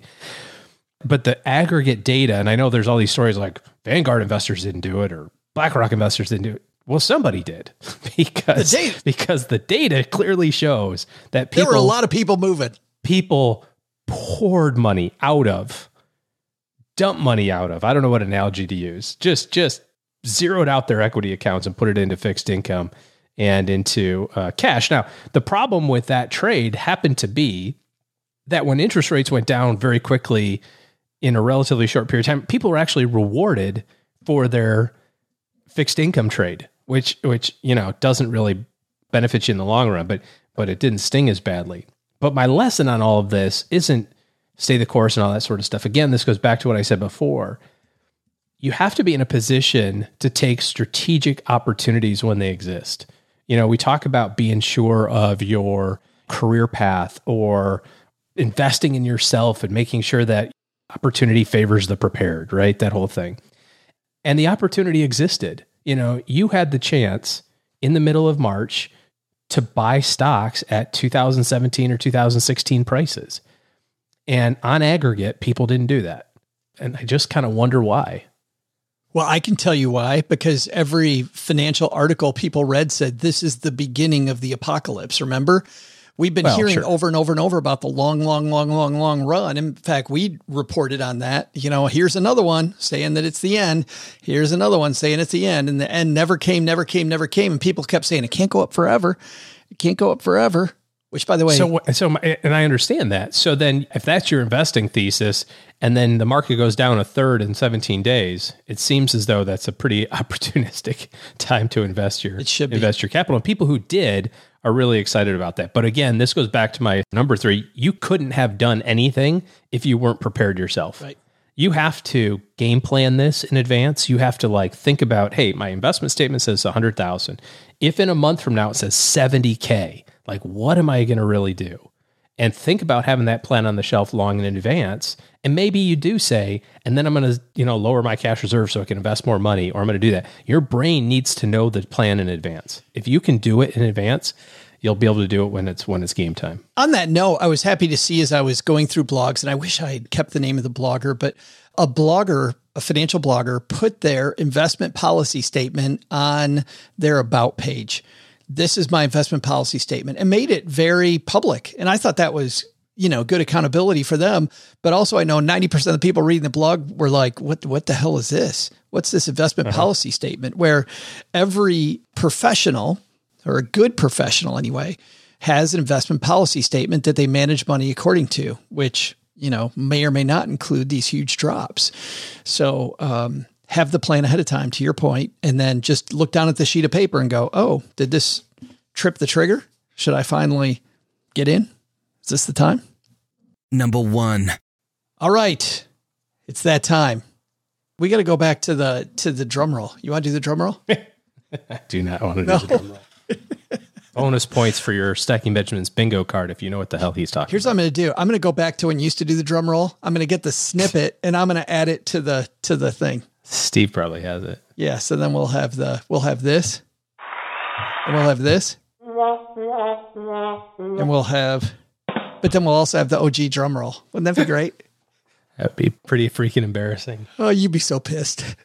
But the aggregate data, and I know there's all these stories like Vanguard investors didn't do it or BlackRock investors didn't do it. Well, somebody did, because the data clearly shows that there were a lot of people moving. People poured money out of, dumped money out of, I don't know what analogy to use, just zeroed out their equity accounts and put it into fixed income and into cash. Now, the problem with that trade happened to be that when interest rates went down very quickly in a relatively short period of time, people were actually rewarded for their fixed income trade, which doesn't really benefit you in the long run, but it didn't sting as badly. But my lesson on all of this isn't stay the course and all that sort of stuff. Again, this goes back to what I said before. You have to be in a position to take strategic opportunities when they exist. We talk about being sure of your career path or investing in yourself and making sure that opportunity favors the prepared, right? That whole thing. And the opportunity existed. You had the chance in the middle of March to buy stocks at 2017 or 2016 prices. And on aggregate, people didn't do that. And I just kind of wonder why. Well, I can tell you why, because every financial article people read said this is the beginning of the apocalypse. Remember? We've been hearing over and over and over about the long run. In fact, we reported on that. Here's another one saying that it's the end. Here's another one saying it's the end. And the end never came. And people kept saying it can't go up forever. It can't go up forever. Which, by the way, and I understand that. So then if that's your investing thesis and then the market goes down a third in 17 days, it seems as though that's a pretty opportunistic time to invest your capital. And people who did are really excited about that. But again, this goes back to my number 3. You couldn't have done anything if you weren't prepared yourself. Right. You have to game plan this in advance. You have to think about, hey, my investment statement says 100,000. If in a month from now it says 70K, what am I going to really do? And think about having that plan on the shelf long in advance. And maybe you do say, and then I'm going to, lower my cash reserve so I can invest more money, or I'm going to do that. Your brain needs to know the plan in advance. If you can do it in advance, you'll be able to do it when it's game time. On that note, I was happy to see as I was going through blogs, and I wish I had kept the name of the blogger, but a financial blogger put their investment policy statement on their about page. This is my investment policy statement, and made it very public. And I thought that was, good accountability for them. But also I know 90% of the people reading the blog were like, what the hell is this? What's this investment policy statement? Where every professional, or a good professional anyway, has an investment policy statement that they manage money according to, which, may or may not include these huge drops. So, have the plan ahead of time, to your point, and then just look down at the sheet of paper and go, oh, did this trip the trigger? Should I finally get in? Is this the time? Number 1. All right. It's that time. We got to go back to the drum roll. You want to do the drum roll? I do not want to do the drum roll. Bonus points for your Stacking Benjamins bingo card if you know what the hell he's talking Here's about. what I'm going to do. I'm going to go back to when you used to do the drum roll. I'm going to get the snippet and I'm going to add it to the thing. Steve probably has it. Yeah. So then we'll have this, and we'll have this, and but then we'll also have the OG drum roll. Wouldn't that be great? That'd be pretty freaking embarrassing. Oh, you'd be so pissed.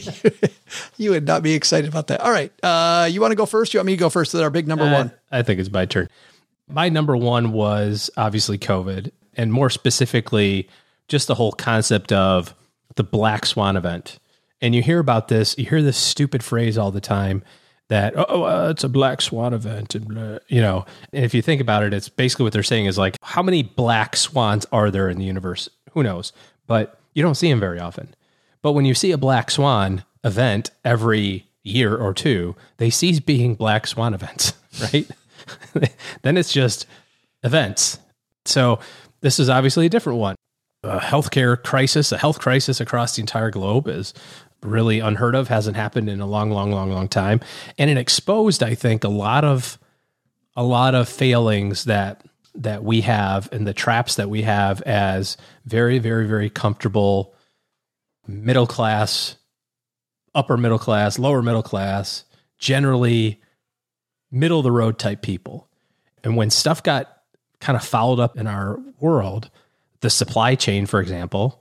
You would not be excited about that. All right. You want to go first? You want me to go first with our big number one? I think it's my turn. My number one was obviously COVID, and more specifically, just the whole concept of the Black Swan event. And you hear about this, you hear this stupid phrase all the time that, it's a Black Swan event. And, and if you think about it, it's basically what they're saying is like, how many black swans are there in the universe? Who knows? But you don't see them very often. But when you see a Black Swan event every year or two, they cease being Black Swan events, right? Then it's just events. So this is obviously a different one. A health crisis across the entire globe is really unheard of, hasn't happened in a long time. And it exposed, I think, a lot of failings that we have and the traps that we have as very, very, very comfortable middle class, upper middle class, lower middle class, generally middle of the road type people. And when stuff got kind of fouled up in our world, the supply chain, for example,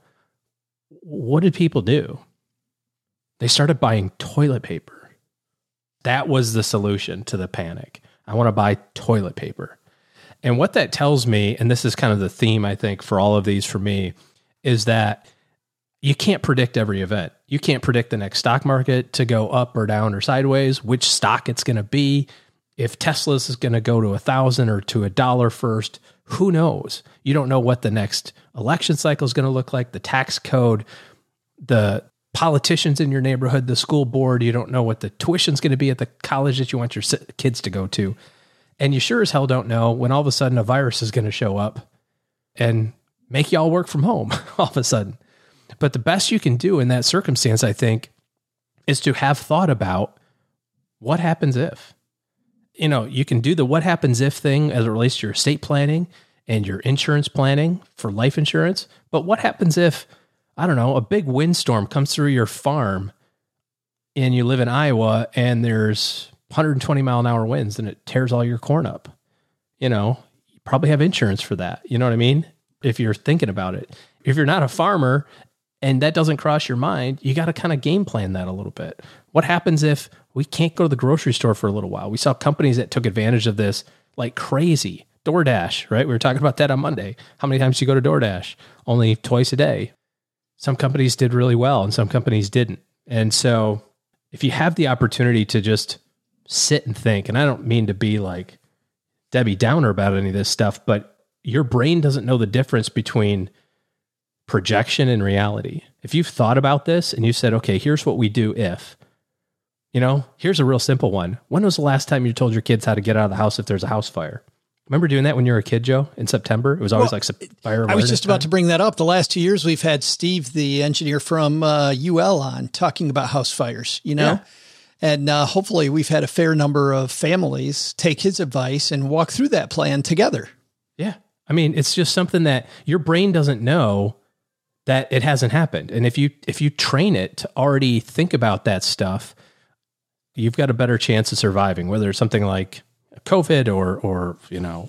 what did people do? They started buying toilet paper. That was the solution to the panic. I want to buy toilet paper. And what that tells me, and this is kind of the theme, I think, for all of these for me, is that you can't predict every event. You can't predict the next stock market to go up or down or sideways, which stock it's going to be. If Tesla's is going to go to 1,000 or to $1 first, who knows? You don't know what the next election cycle is going to look like, the tax code, the politicians in your neighborhood, the school board. You don't know what the tuition's going to be at the college that you want your kids to go to. And you sure as hell don't know when all of a sudden a virus is going to show up and make y'all work from home all of a sudden. But the best you can do in that circumstance, I think, is to have thought about what happens if. You can do the what happens if thing as it relates to your estate planning and your insurance planning for life insurance. But what happens if, I don't know, a big windstorm comes through your farm and you live in Iowa and there's 120 mile an hour winds and it tears all your corn up? You probably have insurance for that. You know what I mean? If you're thinking about it. If you're not a farmer and that doesn't cross your mind, you got to kind of game plan that a little bit. What happens if we can't go to the grocery store for a little while? We saw companies that took advantage of this like crazy. DoorDash, right? We were talking about that on Monday. How many times do you go to DoorDash? Only twice a day. Some companies did really well and some companies didn't. And so if you have the opportunity to just sit and think, and I don't mean to be like Debbie Downer about any of this stuff, but your brain doesn't know the difference between projection and reality. If you've thought about this and you said, okay, here's what we do if, here's a real simple one. When was the last time you told your kids how to get out of the house if there's a house fire? Remember doing that when you were a kid, Joe, in September? It was always fire awareness. I was just about to bring that up. The last 2 years, we've had Steve, the engineer from UL, on talking about house fires, Yeah. And hopefully we've had a fair number of families take his advice and walk through that plan together. Yeah. I mean, it's just something that your brain doesn't know that it hasn't happened. And if you train it to already think about that stuff, you've got a better chance of surviving, whether it's something like COVID or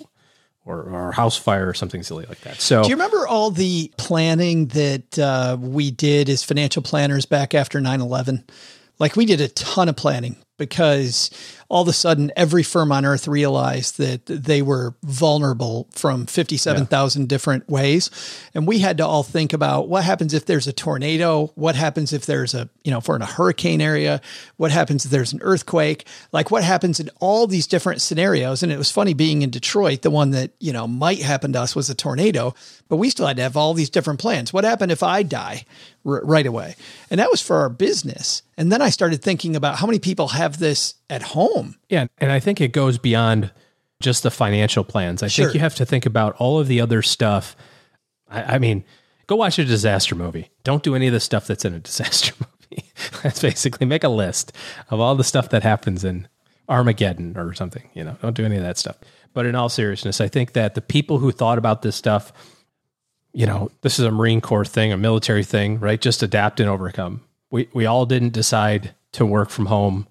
a house fire or something silly like that. So do you remember all the planning that we did as financial planners back after 9/11? Like we did a ton of planning because all of a sudden every firm on earth realized that they were vulnerable from 57,000 different ways. And we had to all think about what happens if there's a tornado, what happens if there's if we're in a hurricane area, what happens if there's an earthquake, like what happens in all these different scenarios. And it was funny being in Detroit, the one that, might happen to us was a tornado, but we still had to have all these different plans. What happened if I die right away? And that was for our business. And then I started thinking about how many people have this at home. Yeah. And I think it goes beyond just the financial plans. I think you have to think about all of the other stuff. I mean, go watch a disaster movie. Don't do any of the stuff that's in a disaster movie. That's basically make a list of all the stuff that happens in Armageddon or something. Don't do any of that stuff. But in all seriousness, I think that the people who thought about this stuff, this is a Marine Corps thing, a military thing, right? Just adapt and overcome. We all didn't decide to work from home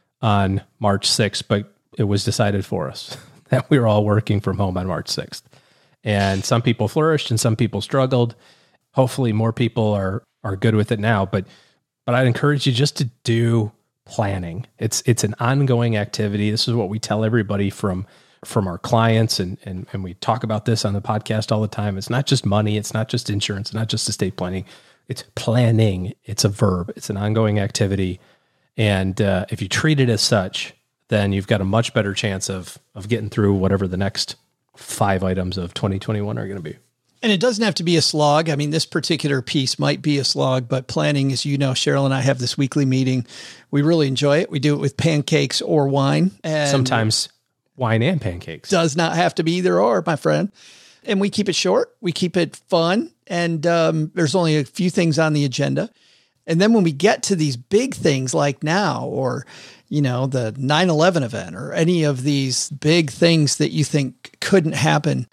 on March 6th, but it was decided for us that we were all working from home on March 6th. And some people flourished and some people struggled. Hopefully more people are good with it now, but I'd encourage you just to do planning. It's an ongoing activity. This is what we tell everybody from our clients, and we talk about this on the podcast all the time. It's not just money. It's not just insurance. It's not just estate planning. It's planning. It's a verb. It's an ongoing activity. And if you treat it as such, then you've got a much better chance of getting through whatever the next 5 items of 2021 are going to be. And it doesn't have to be a slog. I mean, this particular piece might be a slog, but planning, as you know, Cheryl and I have this weekly meeting. We really enjoy it. We do it with pancakes or wine. And sometimes wine and pancakes. Does not have to be either or, my friend. And we keep it short. We keep it fun. And there's only a few things on the agenda. And then when we get to these big things like now, or, the 9/11 event, or any of these big things that you think couldn't happen,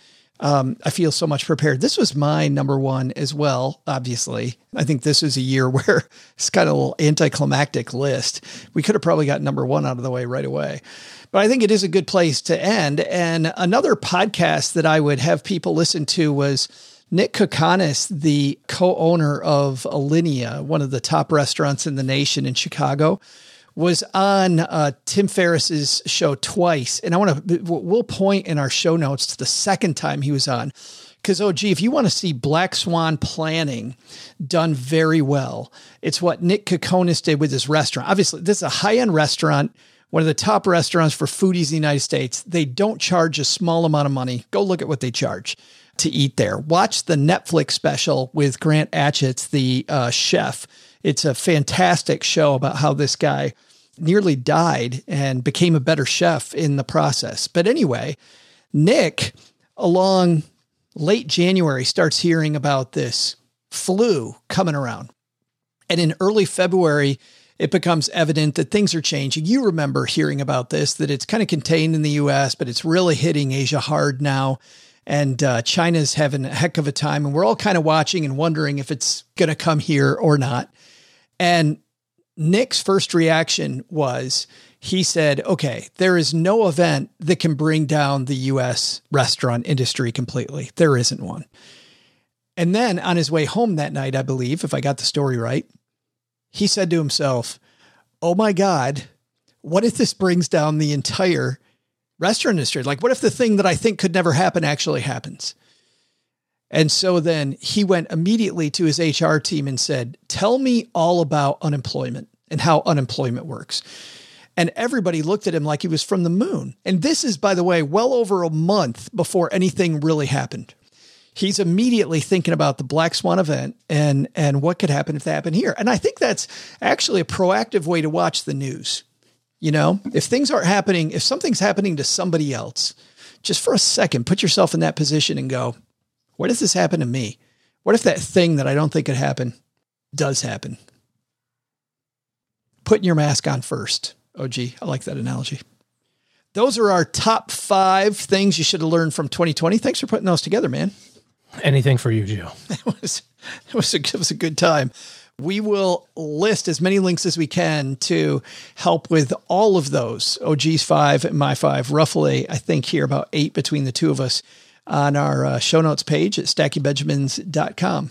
I feel so much prepared. This was my number one as well, obviously. I think this is a year where it's kind of a little anticlimactic list. We could have probably got number one out of the way right away. But I think it is a good place to end. And another podcast that I would have people listen to was Nick Kokonis, the co-owner of Alinea, one of the top restaurants in the nation in Chicago, was on Tim Ferriss's show twice. And we'll point in our show notes to the second time he was on. Because, if you want to see Black Swan planning done very well, it's what Nick Kokonis did with his restaurant. Obviously, this is a high-end restaurant, one of the top restaurants for foodies in the United States. They don't charge a small amount of money. Go look at what they charge to eat there. Watch the Netflix special with Grant Achatz, the chef. It's a fantastic show about how this guy nearly died and became a better chef in the process. But anyway, Nick, along late January, starts hearing about this flu coming around. And in early February, it becomes evident that things are changing. You remember hearing about this, that it's kind of contained in the US, but it's really hitting Asia hard now. And China's having a heck of a time. And we're all kind of watching and wondering if it's going to come here or not. And Nick's first reaction was, he said, okay, there is no event that can bring down the U.S. restaurant industry completely. There isn't one. And then on his way home that night, I believe, if I got the story right, he said to himself, oh my God, what if this brings down the entire restaurant industry? Like, what if the thing that I think could never happen actually happens? And so then he went immediately to his HR team and said, tell me all about unemployment and how unemployment works. And everybody looked at him like he was from the moon. And this is, by the way, well over a month before anything really happened. He's immediately thinking about the Black Swan event and what could happen if that happened here. And I think that's actually a proactive way to watch the news. If things aren't happening, if something's happening to somebody else, just for a second, put yourself in that position and go, what if this happened to me? What if that thing that I don't think could happen does happen? Putting your mask on first. OG, I like that analogy. Those are our top 5 things you should have learned from 2020. Thanks for putting those together, man. Anything for you, Joe. It was a good time. We will list as many links as we can to help with all of those. OG's 5 and my 5, roughly, I think here about 8 between the two of us, on our show notes page at stackingbenjamins.com.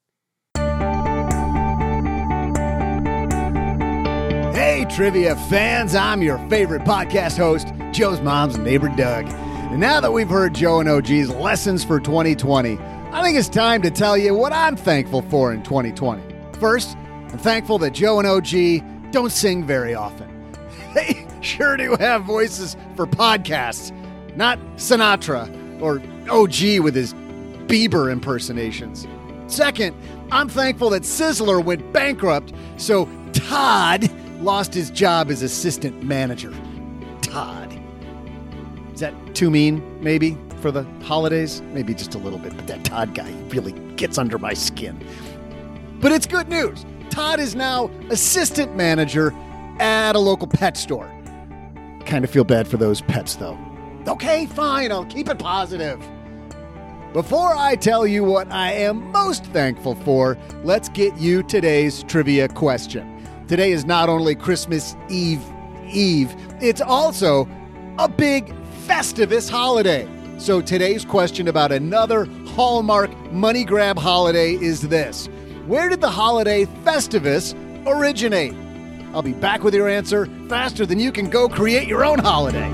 Hey, trivia fans, I'm your favorite podcast host, Joe's mom's neighbor, Doug. And now that we've heard Joe and OG's lessons for 2020, I think it's time to tell you what I'm thankful for in 2020. First, I'm thankful that Joe and OG don't sing very often. They sure do have voices for podcasts, not Sinatra or OG with his Bieber impersonations. Second, I'm thankful that Sizzler went bankrupt, so Todd lost his job as assistant manager. Todd. Is that too mean, maybe, for the holidays? Maybe just a little bit, but that Todd guy really gets under my skin. But it's good news. Todd is now assistant manager at a local pet store. Kind of feel bad for those pets, though. Okay, fine, I'll keep it positive. Before I tell you what I am most thankful for, let's get you today's trivia question. Today is not only Christmas Eve, it's also a big Festivus holiday. So today's question about another Hallmark money grab holiday is this: where did the holiday Festivus originate? I'll be back with your answer faster than you can go create your own holiday.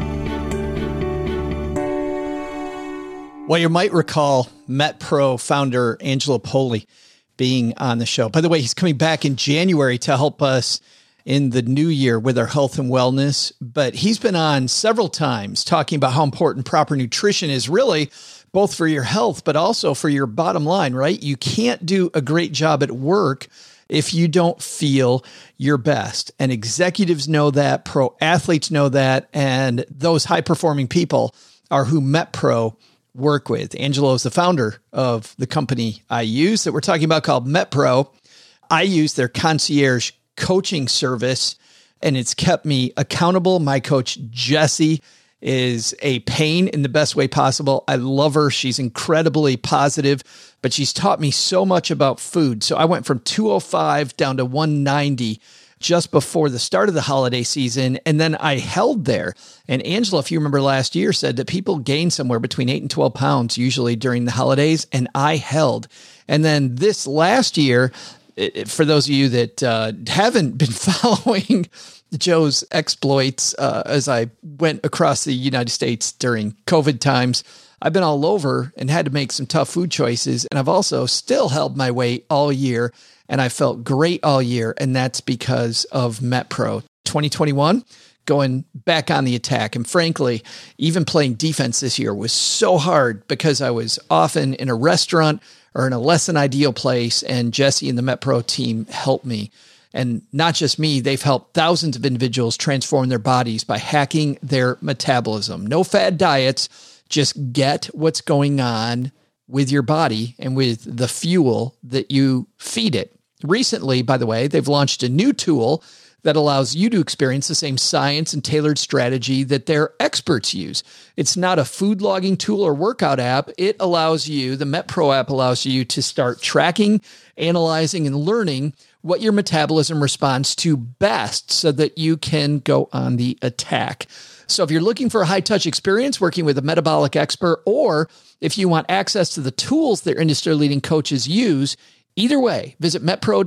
Well, you might recall MetPro founder Angelo Poli being on the show. By the way, he's coming back in January to help us in the new year with our health and wellness. But he's been on several times talking about how important proper nutrition is, really both for your health, but also for your bottom line, right? You can't do a great job at work if you don't feel your best. And executives know that, pro athletes know that, and those high-performing people are who MetPro work with. Angelo is the founder of the company I use that we're talking about called MetPro. I use their concierge coaching service, and it's kept me accountable. My coach, Jessie, is a pain in the best way possible. I love her. She's incredibly positive, but she's taught me so much about food. So I went from 205 down to 190 just before the start of the holiday season. And then I held there. And Angela, if you remember last year, said that people gain somewhere between 8 and 12 pounds usually during the holidays. And I held. And then this last year, for those of you that haven't been following Joe's exploits as I went across the United States during COVID times, I've been all over and had to make some tough food choices. And I've also still held my weight all year. And I felt great all year. And that's because of MetPro. 2021, going back on the attack. And frankly, even playing defense this year was so hard because I was often in a restaurant or in a less than ideal place. And Jesse and the MetPro team helped me. And not just me, they've helped thousands of individuals transform their bodies by hacking their metabolism. No fad diets, just get what's going on with your body and with the fuel that you feed it. Recently, by the way, they've launched a new tool that allows you to experience the same science and tailored strategy that their experts use. It's not a food logging tool or workout app. It allows you, the MetPro app allows you to start tracking, analyzing, and learning what your metabolism responds to best so that you can go on the attack. So if you're looking for a high-touch experience working with a metabolic expert, or if you want access to the tools their industry-leading coaches use, either way, visit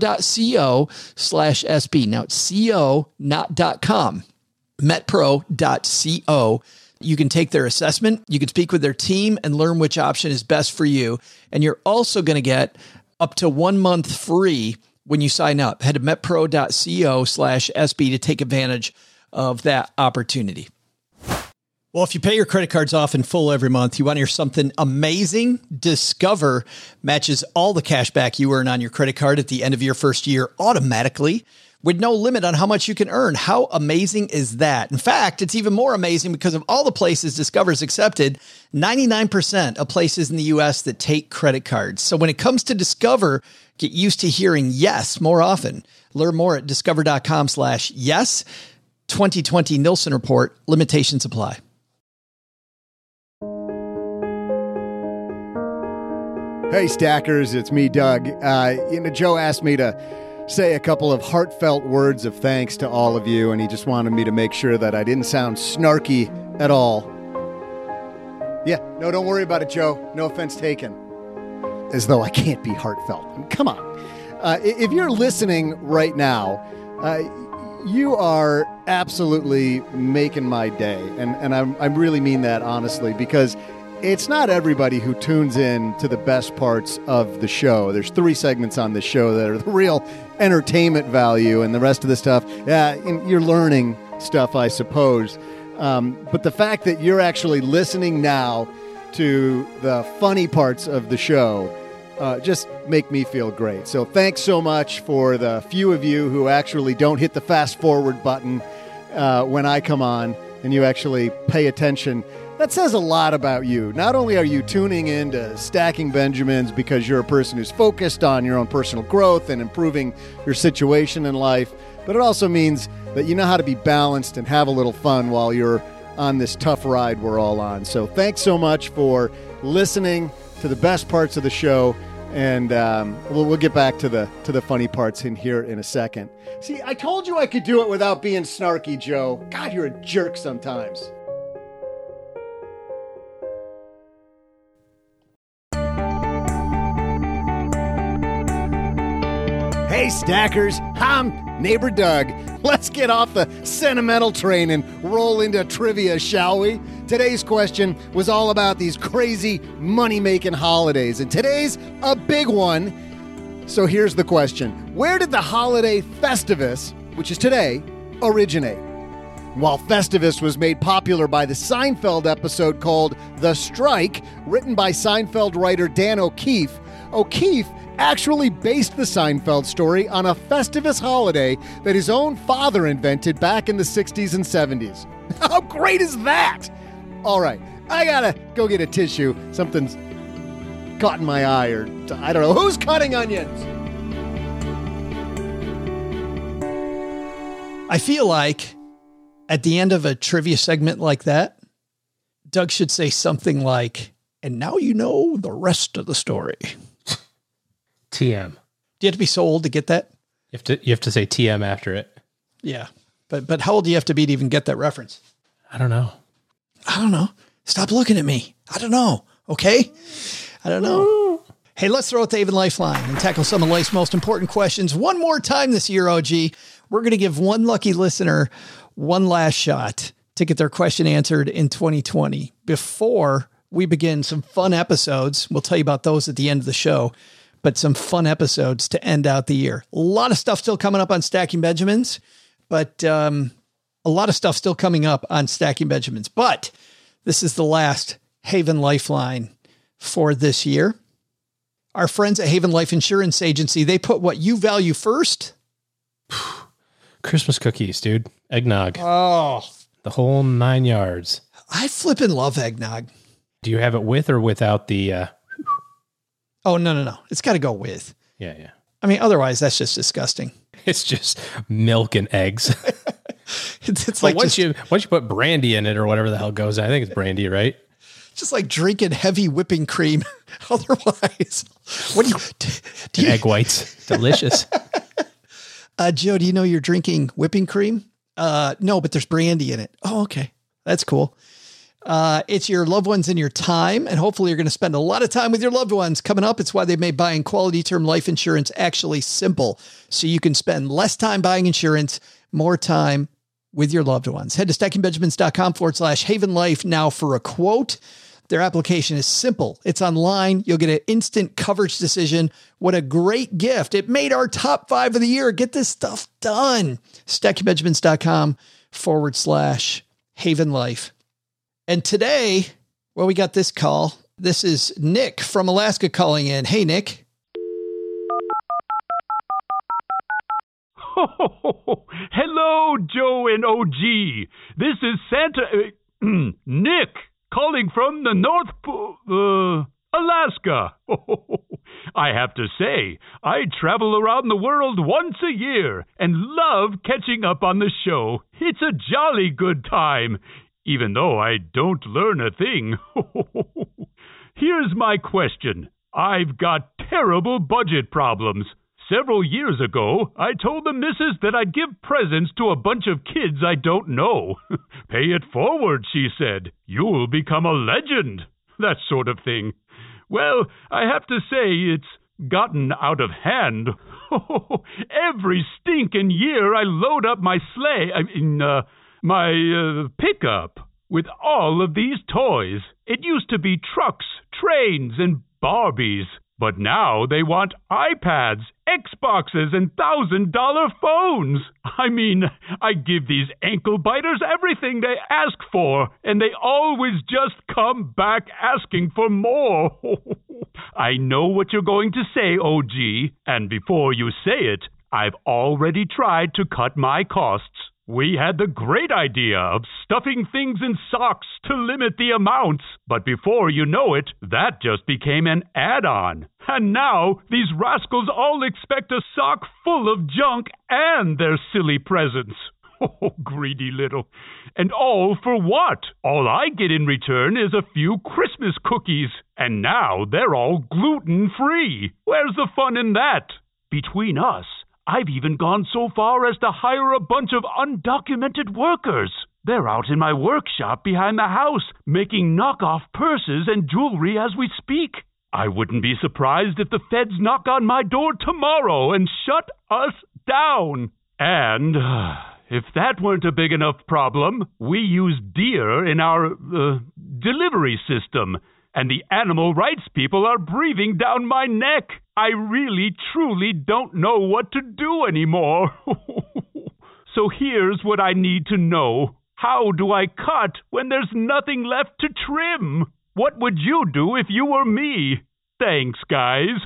metpro.co/SB. Now it's CO, not .com. Metpro.co. You can take their assessment. You can speak with their team and learn which option is best for you. And you're also going to get up to 1 month free when you sign up. Head to metpro.co/SB to take advantage of that opportunity. Well, if you pay your credit cards off in full every month, you want to hear something amazing? Discover matches all the cash back you earn on your credit card at the end of your first year automatically with no limit on how much you can earn. How amazing is that? In fact, it's even more amazing because of all the places Discover's accepted, 99% of places in the U.S. that take credit cards. So when it comes to Discover, get used to hearing yes more often. Learn more at discover.com/yes. 2020 Nielsen Report. Limitations apply. Hey, Stackers, it's me, Doug. Joe asked me to say a couple of heartfelt words of thanks to all of you, and he just wanted me to make sure that I didn't sound snarky at all. Yeah, no, don't worry about it, Joe. No offense taken. As though I can't be heartfelt. I mean, come on. If you're listening right now, you are absolutely making my day, and I really mean that honestly, because it's not everybody who tunes in to the best parts of the show. There's 3 segments on the show that are the real entertainment value, and the rest of the stuff, you're learning stuff, I suppose. But the fact that you're actually listening now to the funny parts of the show just make me feel great. So thanks so much for the few of you who actually don't hit the fast forward button when I come on, and you actually pay attention. That says a lot about you. Not only are you tuning in to Stacking Benjamins because you're a person who's focused on your own personal growth and improving your situation in life, but it also means that you know how to be balanced and have a little fun while you're on this tough ride we're all on. So thanks so much for listening. to the best parts of the show, and we'll get back to the funny parts in here in a second. See, I told you I could do it without being snarky, Joe. God, you're a jerk sometimes. Hey, Stackers, I'm Neighbor Doug. Let's get off the sentimental train and roll into trivia, shall we? Today's question was all about these crazy money-making holidays, and today's a big one. So here's the question. Where did the holiday Festivus, which is today, originate? While Festivus was made popular by the Seinfeld episode called The Strike, written by Seinfeld writer Dan O'Keefe, O'Keefe actually based the Seinfeld story on a Festivus holiday that his own father invented back in the 60s and 70s. How great is that? All right, I gotta go get a tissue. Something's caught in my eye, or I don't know. Who's cutting onions? I feel like at the end of a trivia segment like that, Doug should say something like, and now you know the rest of the story. TM. Do you have to be so old to get that? You have to say TM after it. Yeah. But how old do you have to be to even get that reference? I don't know. Stop looking at me. I don't know. Okay. I don't know. Hey, let's throw out the Haven Lifeline and tackle some of life's most important questions one more time this year, OG. We're going to give one lucky listener one last shot to get their question answered in 2020. Before we begin some fun episodes, we'll tell you about those at the end of the show, but some fun episodes to end out the year. A lot of stuff still coming up on Stacking Benjamins, but a lot of stuff still coming up on Stacking Benjamins. But this is the last Haven Lifeline for this year. Our friends at Haven Life Insurance Agency, they put what you value first. Christmas cookies, dude. Eggnog. Oh, the whole 9 yards. I flippin' love eggnog. Do you have it with or without the... Oh, no. It's got to go with. Yeah. I mean, otherwise, that's just disgusting. It's just milk and eggs. it's like once you put brandy in it or whatever the hell goes, I think it's brandy, right? Just like drinking heavy whipping cream. Otherwise, what do you egg whites? Delicious. Joe, do you know you're drinking whipping cream? No, but there's brandy in it. Oh, okay. That's cool. It's your loved ones and your time, and hopefully you're going to spend a lot of time with your loved ones coming up. It's why they've made buying quality term life insurance actually simple, so you can spend less time buying insurance, more time with your loved ones. Head to stackingbenjamins.com/Haven Life now for a quote. Their application is simple. It's online. You'll get an instant coverage decision. What a great gift. It made our top 5 of the year. Get this stuff done. stackingbenjamins.com/Haven Life. And today, well, we got this call. This is Nick from Alaska calling in. Hey, Nick. Hello, Joe and OG. This is Santa... Nick, calling from the North Pole... Alaska. I have to say, I travel around the world once a year and love catching up on the show. It's a jolly good time, even though I don't learn a thing. Here's my question. I've got terrible budget problems. Several years ago, I told the missus that I'd give presents to a bunch of kids I don't know. Pay it forward, she said. You'll become a legend. That sort of thing. Well, I have to say it's gotten out of hand. Every stinking year I load up my my pickup with all of these toys. It used to be trucks, trains, and Barbies. But now they want iPads, Xboxes, and $1,000 phones. I mean, I give these ankle biters everything they ask for, and they always just come back asking for more. I know what you're going to say, OG, and before you say it, I've already tried to cut my costs. We had the great idea of stuffing things in socks to limit the amounts, but before you know it, that just became an add-on. And now, these rascals all expect a sock full of junk and their silly presents. Oh, greedy little. And all for what? All I get in return is a few Christmas cookies. And now they're all gluten-free. Where's the fun in that? Between us, I've even gone so far as to hire a bunch of undocumented workers. They're out in my workshop behind the house, making knockoff purses and jewelry as we speak. I wouldn't be surprised if the feds knock on my door tomorrow and shut us down. And if that weren't a big enough problem, we use deer in our delivery system, and the animal rights people are breathing down my neck. I really, truly don't know what to do anymore. So here's what I need to know. How do I cut when there's nothing left to trim? What would you do if you were me? Thanks, guys.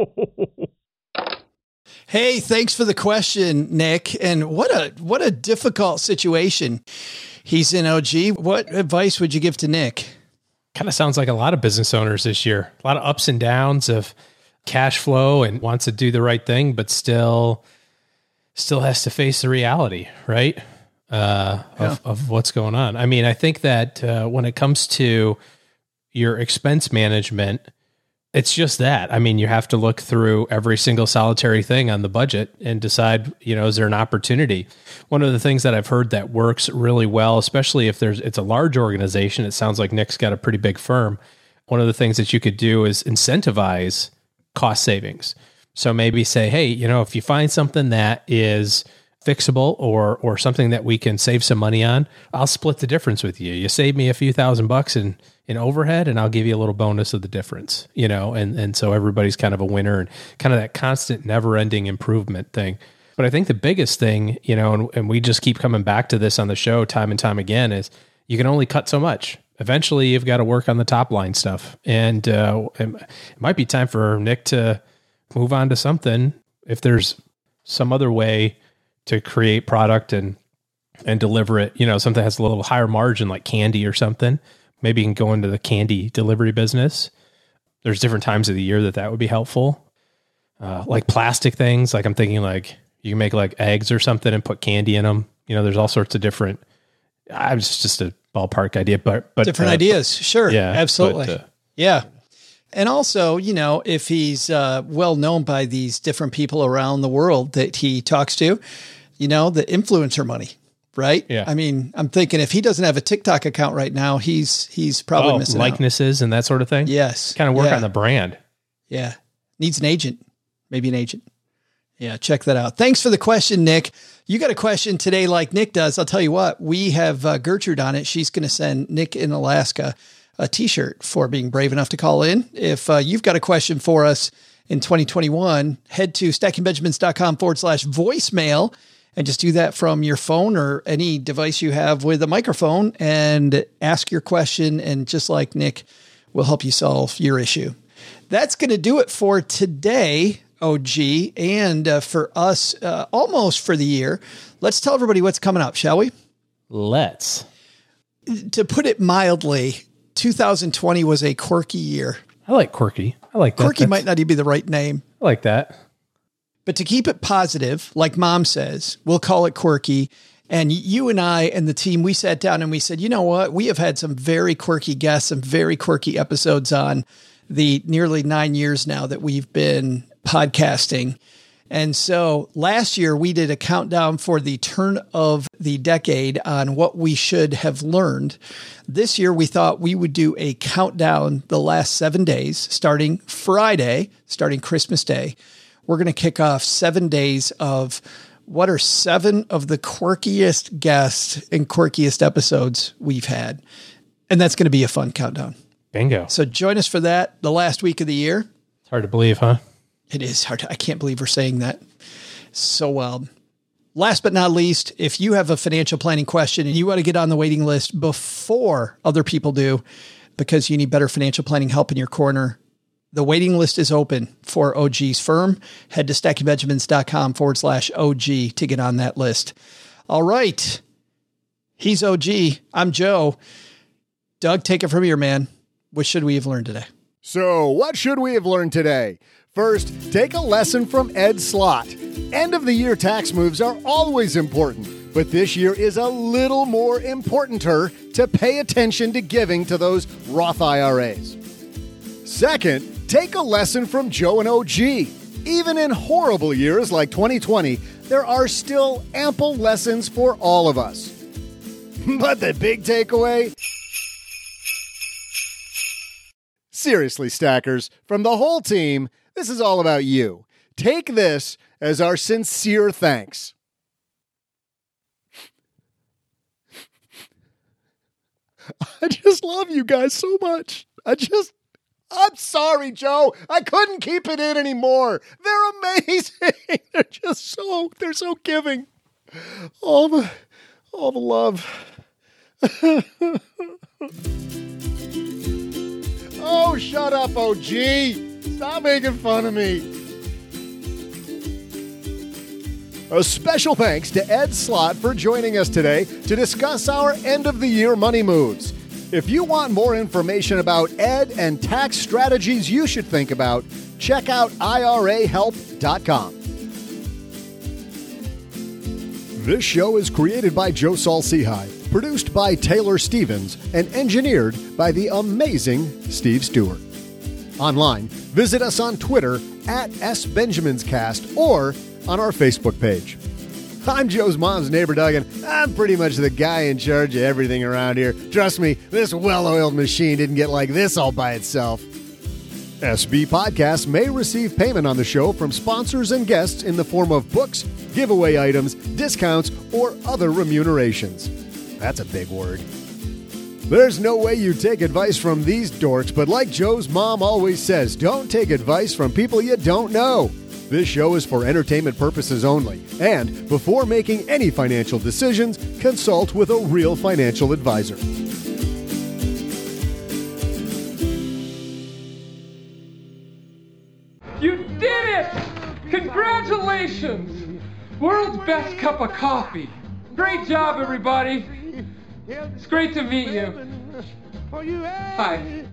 Hey, thanks for the question, Nick. And what a difficult situation he's in, OG. What advice would you give to Nick? Kind of sounds like a lot of business owners this year. A lot of ups and downs of cash flow and wants to do the right thing, but still has to face the reality, right? Of what's going on. I mean, I think that when it comes to your expense management, it's just that. I mean, you have to look through every single solitary thing on the budget and decide, is there an opportunity? One of the things that I've heard that works really well, especially if it's a large organization, it sounds like Nick's got a pretty big firm. One of the things that you could do is incentivize cost savings. So maybe say, hey, if you find something that is fixable or something that we can save some money on, I'll split the difference with you. You save me a few $1,000s in overhead, and I'll give you a little bonus of the difference, and so everybody's kind of a winner, and kind of that constant never ending improvement thing. But I think the biggest thing, and we just keep coming back to this on the show time and time again, is you can only cut so much. Eventually you've got to work on the top line stuff. And it might be time for Nick to move on to something. If there's some other way to create product and deliver it, something that has a little higher margin, like candy or something. Maybe you can go into the candy delivery business. There's different times of the year that would be helpful. Like plastic things, like I'm thinking like you can make like eggs or something and put candy in them. There's all sorts of different, it's just a ballpark idea, but different ideas. Sure. Yeah, absolutely. Yeah. And also, if he's well known by these different people around the world that he talks to, the influencer money, right? Yeah. I mean, I'm thinking if he doesn't have a TikTok account right now, he's probably missing likenesses out. And that sort of thing. Yes. Kind of work on the brand. Yeah. Needs an agent, maybe an agent. Yeah. Check that out. Thanks for the question, Nick. You got a question today like Nick does. I'll tell you what, we have Gertrude on it. She's going to send Nick in Alaska a t-shirt for being brave enough to call in. If you've got a question for us in 2021, head to stackingbenjamins.com/voicemail and just do that from your phone or any device you have with a microphone and ask your question. And just like Nick, we'll help you solve your issue. That's going to do it for today, OG, and for us, almost for the year. Let's tell everybody what's coming up, shall we? Let's. To put it mildly, 2020 was a quirky year. I like quirky. I like that. Quirky might not even be the right name. I like that. But to keep it positive, like Mom says, we'll call it quirky. And you and I and the team, we sat down and we said, you know what? We have had some very quirky guests, some very quirky episodes on the nearly 9 years now that we've been podcasting. And so last year we did a countdown for the turn of the decade on what we should have learned. This year we thought we would do a countdown the last 7 days, starting Friday, starting Christmas Day. We're going to kick off 7 days of what are 7 of the quirkiest guests and quirkiest episodes we've had. And that's going to be a fun countdown. Bingo. So join us for that, the last week of the year. It's hard to believe, huh? It is hard. I can't believe we're saying that. So wild. Last but not least, if you have a financial planning question and you want to get on the waiting list before other people do, because you need better financial planning help in your corner, the waiting list is open for OG's firm. Head to stackingbenjamins.com/OG to get on that list. All right. He's OG. I'm Joe. Doug, take it from here, man. What should we have learned today? So, what should we have learned today? First, take a lesson from Ed Slott. End of the year tax moves are always important, But this year is a little more importanter to pay attention to giving to those Roth IRAs. Second, take a lesson from Joe and OG. Even in horrible years like 2020, there are still ample lessons for all of us. But the big takeaway? Seriously, stackers, from the whole team, this is all about you. Take this as our sincere thanks. I just love you guys so much. I'm sorry, Joe. I couldn't keep it in anymore. They're amazing. They're so giving. All the love. Oh, shut up, OG. Stop making fun of me. A special thanks to Ed Slott for joining us today to discuss our end-of-the-year money moves. If you want more information about Ed and tax strategies you should think about, check out IRAhelp.com. This show is created by Joe Saul-Sehy, produced by Taylor Stevens, and engineered by the amazing Steve Stewart. Online, visit us on Twitter at SBenjaminsCast or on our Facebook page. I'm Joe's mom's neighbor, Doug, and I'm pretty much the guy in charge of everything around here. Trust me, this well-oiled machine didn't get like this all by itself. SB Podcasts may receive payment on the show from sponsors and guests in the form of books, giveaway items, discounts, or other remunerations. That's a big word. There's no way you take advice from these dorks, but like Joe's mom always says, don't take advice from people you don't know. This show is for entertainment purposes only, and before making any financial decisions, consult with a real financial advisor. You did it! Congratulations! World's best cup of coffee. Great job, everybody. It's great to meet you. Hi.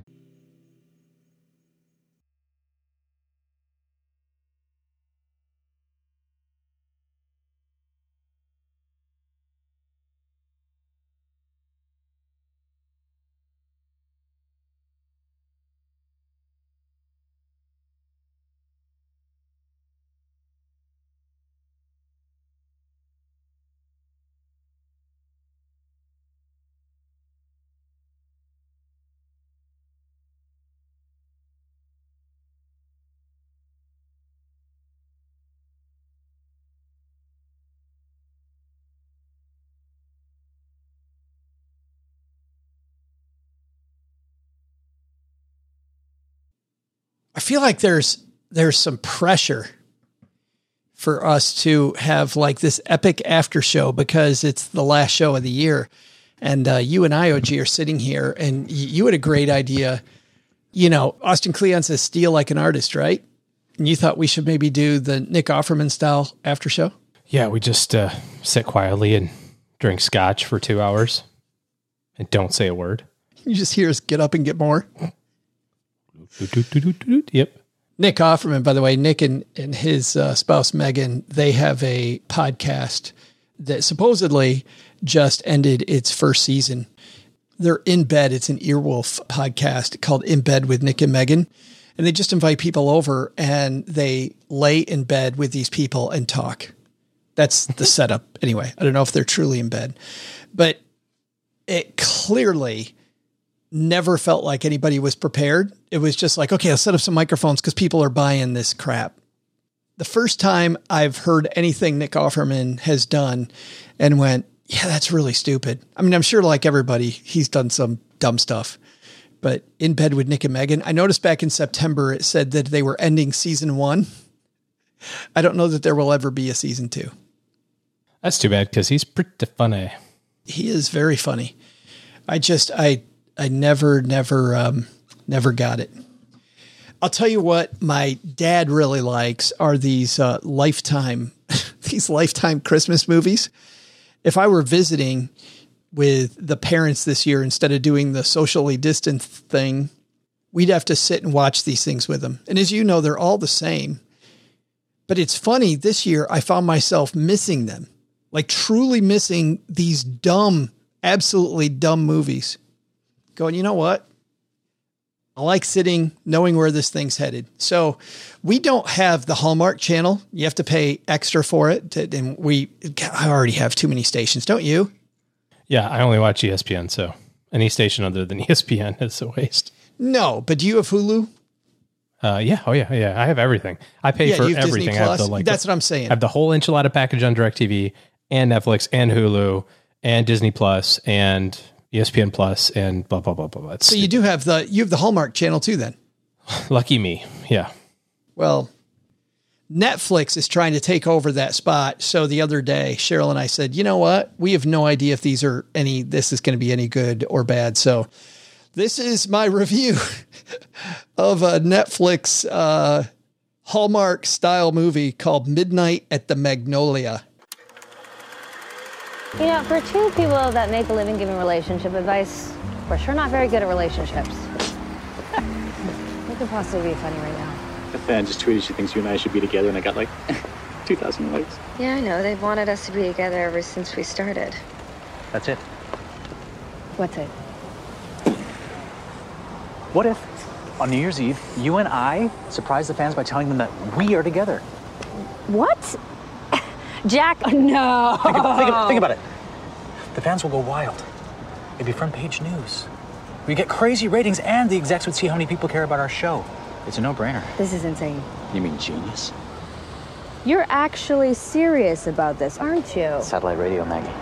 I feel like there's some pressure for us to have like this epic after show because it's the last show of the year. And you and I, OG, are sitting here and you had a great idea. You know, Austin Kleon says steal like an artist, right? And you thought we should maybe do the Nick Offerman style after show? Yeah, we just sit quietly and drink scotch for 2 hours and don't say a word. You just hear us get up and get more. Yep. Nick Offerman, by the way, Nick and his spouse, Megan, they have a podcast that supposedly just ended its first season. They're in bed. It's an Earwolf podcast called In Bed with Nick and Megan. And they just invite people over and they lay in bed with these people and talk. That's the setup. Anyway, I don't know if they're truly in bed, but it clearly never felt like anybody was prepared. It was just like, okay, I'll set up some microphones because people are buying this crap. The first time I've heard anything Nick Offerman has done and went, yeah, that's really stupid. I mean, I'm sure like everybody, he's done some dumb stuff, but In Bed with Nick and Megan, I noticed back in September, it said that they were ending season 1. I don't know that there will ever be a season 2. That's too bad because he's pretty funny. He is very funny. I never got it. I'll tell you what my dad really likes are these Lifetime Christmas movies. If I were visiting with the parents this year, instead of doing the socially distanced thing, we'd have to sit and watch these things with them. And as you know, they're all the same, but it's funny this year. I found myself missing them like truly missing these dumb, absolutely dumb movies. Going, you know what? I like sitting, knowing where this thing's headed. So we don't have the Hallmark channel. You have to pay extra for it. And I already have too many stations, don't you? Yeah, I only watch ESPN, so any station other than ESPN is a waste. No, but do you have Hulu? Yeah. Oh, yeah. I have everything. I pay for everything. I have that's what I'm saying. I have the whole enchilada package on DirecTV and Netflix and Hulu and Disney Plus and ESPN Plus and blah, blah, blah, blah, blah. So you have the Hallmark channel too then? Lucky me. Yeah. Well, Netflix is trying to take over that spot. So the other day, Cheryl and I said, you know what? We have no idea if this is going to be any good or bad. So this is my review of a Netflix Hallmark style movie called Midnight at the Magnolia. You know, for two people that make a living giving relationship advice, we're sure not very good at relationships. What could possibly be funny right now? A fan just tweeted she thinks you and I should be together, and I got like 2,000 likes. Yeah, I know. They've wanted us to be together ever since we started. That's it. What's it? What if, on New Year's Eve, you and I surprise the fans by telling them that we are together? What? Jack, no. Think about it. The fans will go wild. It'd be front page news. We get crazy ratings, and the execs would see how many people care about our show. It's a no-brainer. This is insane. You mean genius? You're actually serious about this, aren't you? Satellite radio, Maggie.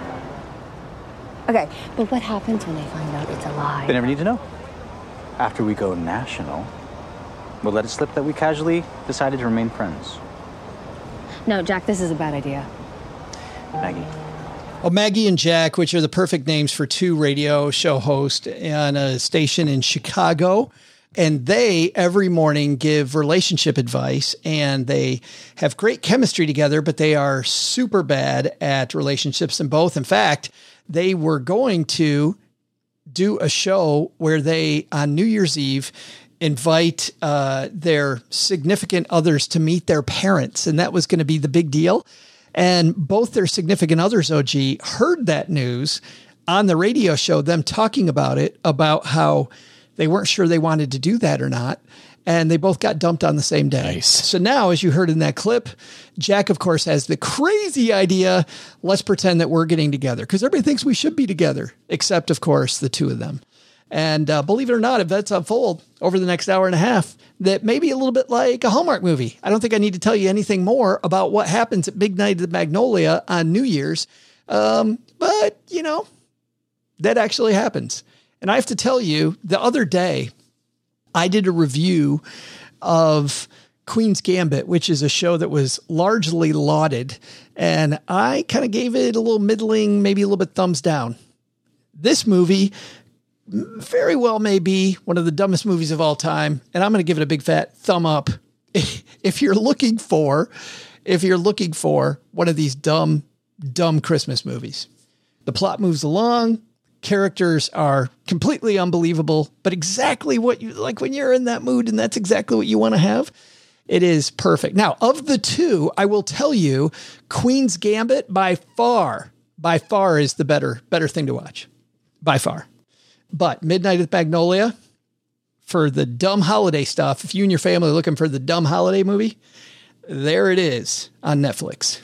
Okay, but what happens when they find out it's a lie? They never need to know. After we go national, we'll let it slip that we casually decided to remain friends. No, Jack, this is a bad idea. Maggie. Well, Maggie and Jack, which are the perfect names for two radio show hosts on a station in Chicago. And they every morning give relationship advice, and they have great chemistry together, but they are super bad at relationships in both. In fact, they were going to do a show where they, on New Year's Eve, invite their significant others to meet their parents. And that was going to be the big deal. And both their significant others, OG, heard that news on the radio show, them talking about it, about how they weren't sure they wanted to do that or not. And they both got dumped on the same day. Nice. So now, as you heard in that clip, Jack, of course, has the crazy idea, let's pretend that we're getting together, because everybody thinks we should be together, except, of course, the two of them. And believe it or not, events unfold over the next hour and a half that may be a little bit like a Hallmark movie. I don't think I need to tell you anything more about what happens at Midnight at the Magnolia on New Year's. But, you know, that actually happens. And I have to tell you, the other day, I did a review of Queen's Gambit, which is a show that was largely lauded. And I kind of gave it a little middling, maybe a little bit thumbs down. This movie very well may be one of the dumbest movies of all time. And I'm going to give it a big fat thumb up. If you're looking for one of these dumb Christmas movies. The plot moves along. Characters are completely unbelievable, but exactly what you like when you're in that mood, and that's exactly what you want to have. It is perfect. Now, of the two, I will tell you, Queen's Gambit by far is the better thing to watch. By far. But Midnight at Magnolia, for the dumb holiday stuff, if you and your family are looking for the dumb holiday movie, there it is on Netflix.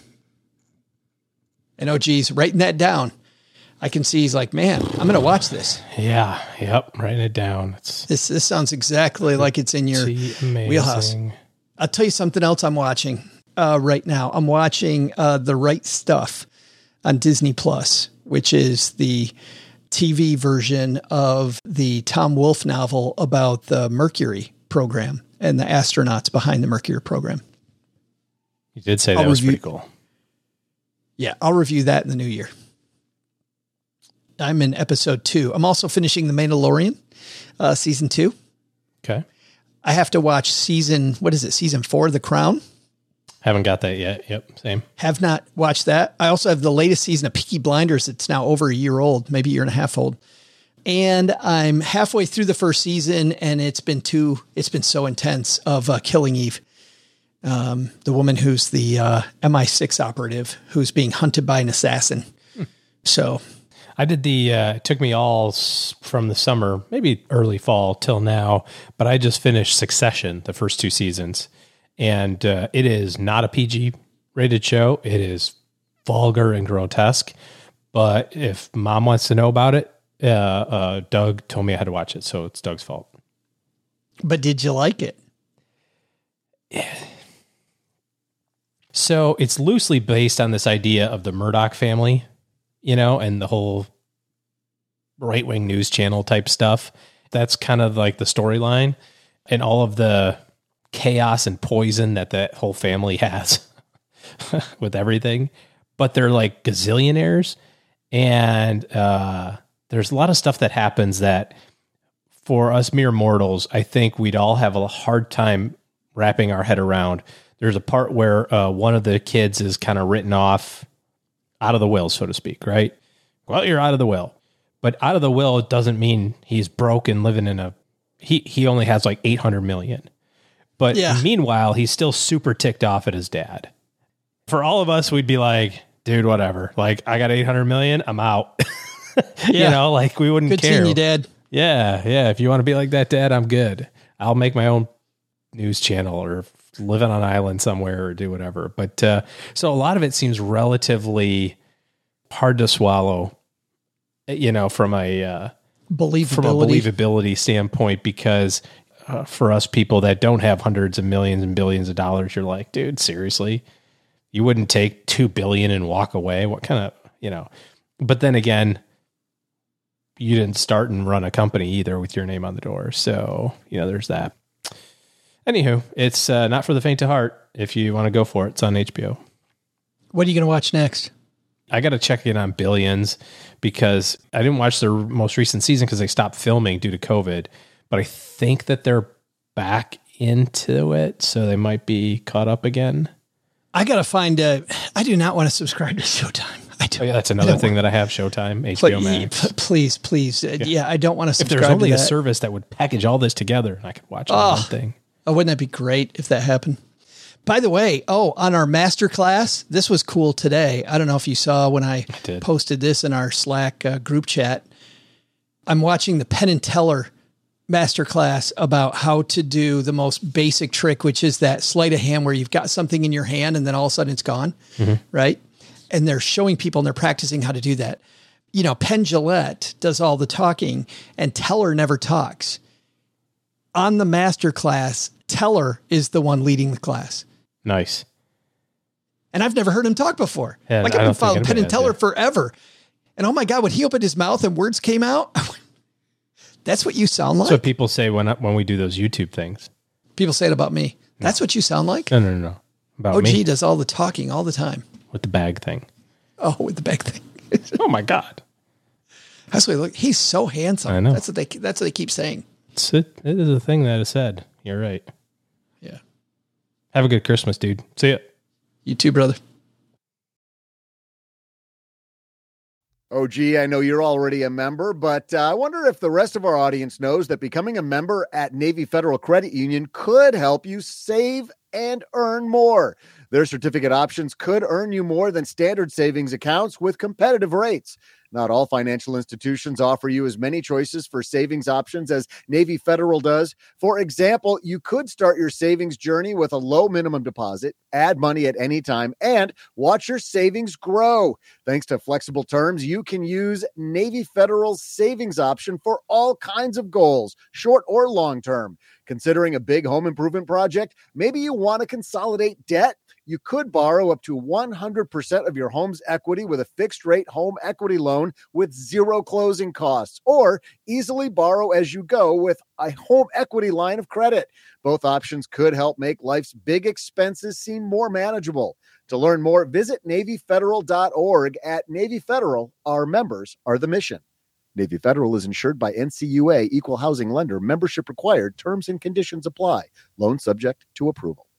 And OG's writing that down. I can see he's like, man, I'm going to watch this. Yeah. Yep. Writing it down. This sounds exactly like it's in your wheelhouse. I'll tell you something else I'm watching right now. I'm watching The Right Stuff on Disney Plus, which is the TV version of the Tom Wolfe novel about the Mercury program and the astronauts behind the Mercury program. You did say that was pretty cool. Yeah, I'll review that in the new year. I'm in episode 2. I'm also finishing The Mandalorian, season 2. Okay. I have to watch season 4, The Crown? Haven't got that yet. Yep. Same. Have not watched that. I also have the latest season of Peaky Blinders. It's now over a year old, maybe a year and a half old. And I'm halfway through the first season, and it's been so intense of Killing Eve. The woman who's the MI6 operative who's being hunted by an assassin. So I did it took me all from the summer, maybe early fall till now, but I just finished Succession, the first 2 seasons. And it is not a PG rated show. It is vulgar and grotesque. But if Mom wants to know about it, Doug told me I had to watch it. So it's Doug's fault. But did you like it? Yeah. So it's loosely based on this idea of the Murdoch family, and the whole right-wing news channel type stuff. That's kind of like the storyline and all of the chaos and poison that whole family has with everything. But they're like gazillionaires. And there's a lot of stuff that happens that for us mere mortals, I think we'd all have a hard time wrapping our head around. There's a part where one of the kids is kind of written off out of the will, so to speak, right? Well, you're out of the will. But out of the will doesn't mean he's broke and living in he only has like 800 million. But meanwhile, he's still super ticked off at his dad. For all of us, we'd be like, dude, whatever. Like, I got 800 million, I'm out. Like we wouldn't care. Good seeing you, Dad. Yeah. If you want to be like that, Dad, I'm good. I'll make my own news channel or live on an island somewhere or do whatever. But so a lot of it seems relatively hard to swallow, from a believability standpoint, because for us people that don't have hundreds of millions and billions of dollars, you're like, dude, seriously, you wouldn't take 2 billion and walk away? What kind of, but then again, you didn't start and run a company either with your name on the door. So, there's that. Anywho, it's not for the faint of heart. If you want to go for it, it's on HBO. What are you going to watch next? I got to check in on Billions because I didn't watch their most recent season because they stopped filming due to COVID. But I think that they're back into it, so they might be caught up again. I got to find I do not want to subscribe to Showtime. That's another thing that I have, Showtime, HBO Max. Please. I don't want to subscribe to that. If there's only a service that would package all this together and I could watch one thing. Oh, wouldn't that be great if that happened? By the way, on our masterclass, this was cool today. I don't know if you saw when I posted this in our Slack group chat. I'm watching the Penn and Teller masterclass about how to do the most basic trick, which is that sleight of hand where you've got something in your hand and then all of a sudden it's gone, right? And they're showing people and they're practicing how to do that. Penn Jillette does all the talking and Teller never talks. On the masterclass, Teller is the one leading the class. Nice. And I've never heard him talk before. Yeah, I've been following Penn and Teller forever. And oh my God, when he opened his mouth and words came out, that's what you sound like. That's what people say when we do those YouTube things. People say it about me. No. That's what you sound like? No. About OG me? Does all the talking all the time. With the bag thing. Oh, with the bag thing. Oh my God. That's what he look. He's so handsome. I know. That's what they keep saying. It is a thing that is said. You're right. Yeah. Have a good Christmas, dude. See ya. You too, brother. Oh, gee, I know you're already a member, but I wonder if the rest of our audience knows that becoming a member at Navy Federal Credit Union could help you save and earn more. Their certificate options could earn you more than standard savings accounts with competitive rates. Not all financial institutions offer you as many choices for savings options as Navy Federal does. For example, you could start your savings journey with a low minimum deposit, add money at any time, and watch your savings grow. Thanks to flexible terms, you can use Navy Federal's savings option for all kinds of goals, short or long term. Considering a big home improvement project, maybe you want to consolidate debt. You could borrow up to 100% of your home's equity with a fixed-rate home equity loan with zero closing costs, or easily borrow as you go with a home equity line of credit. Both options could help make life's big expenses seem more manageable. To learn more, visit NavyFederal.org. At Navy Federal, our members are the mission. Navy Federal is insured by NCUA, Equal Housing Lender. Membership required. Terms and conditions apply. Loan subject to approval.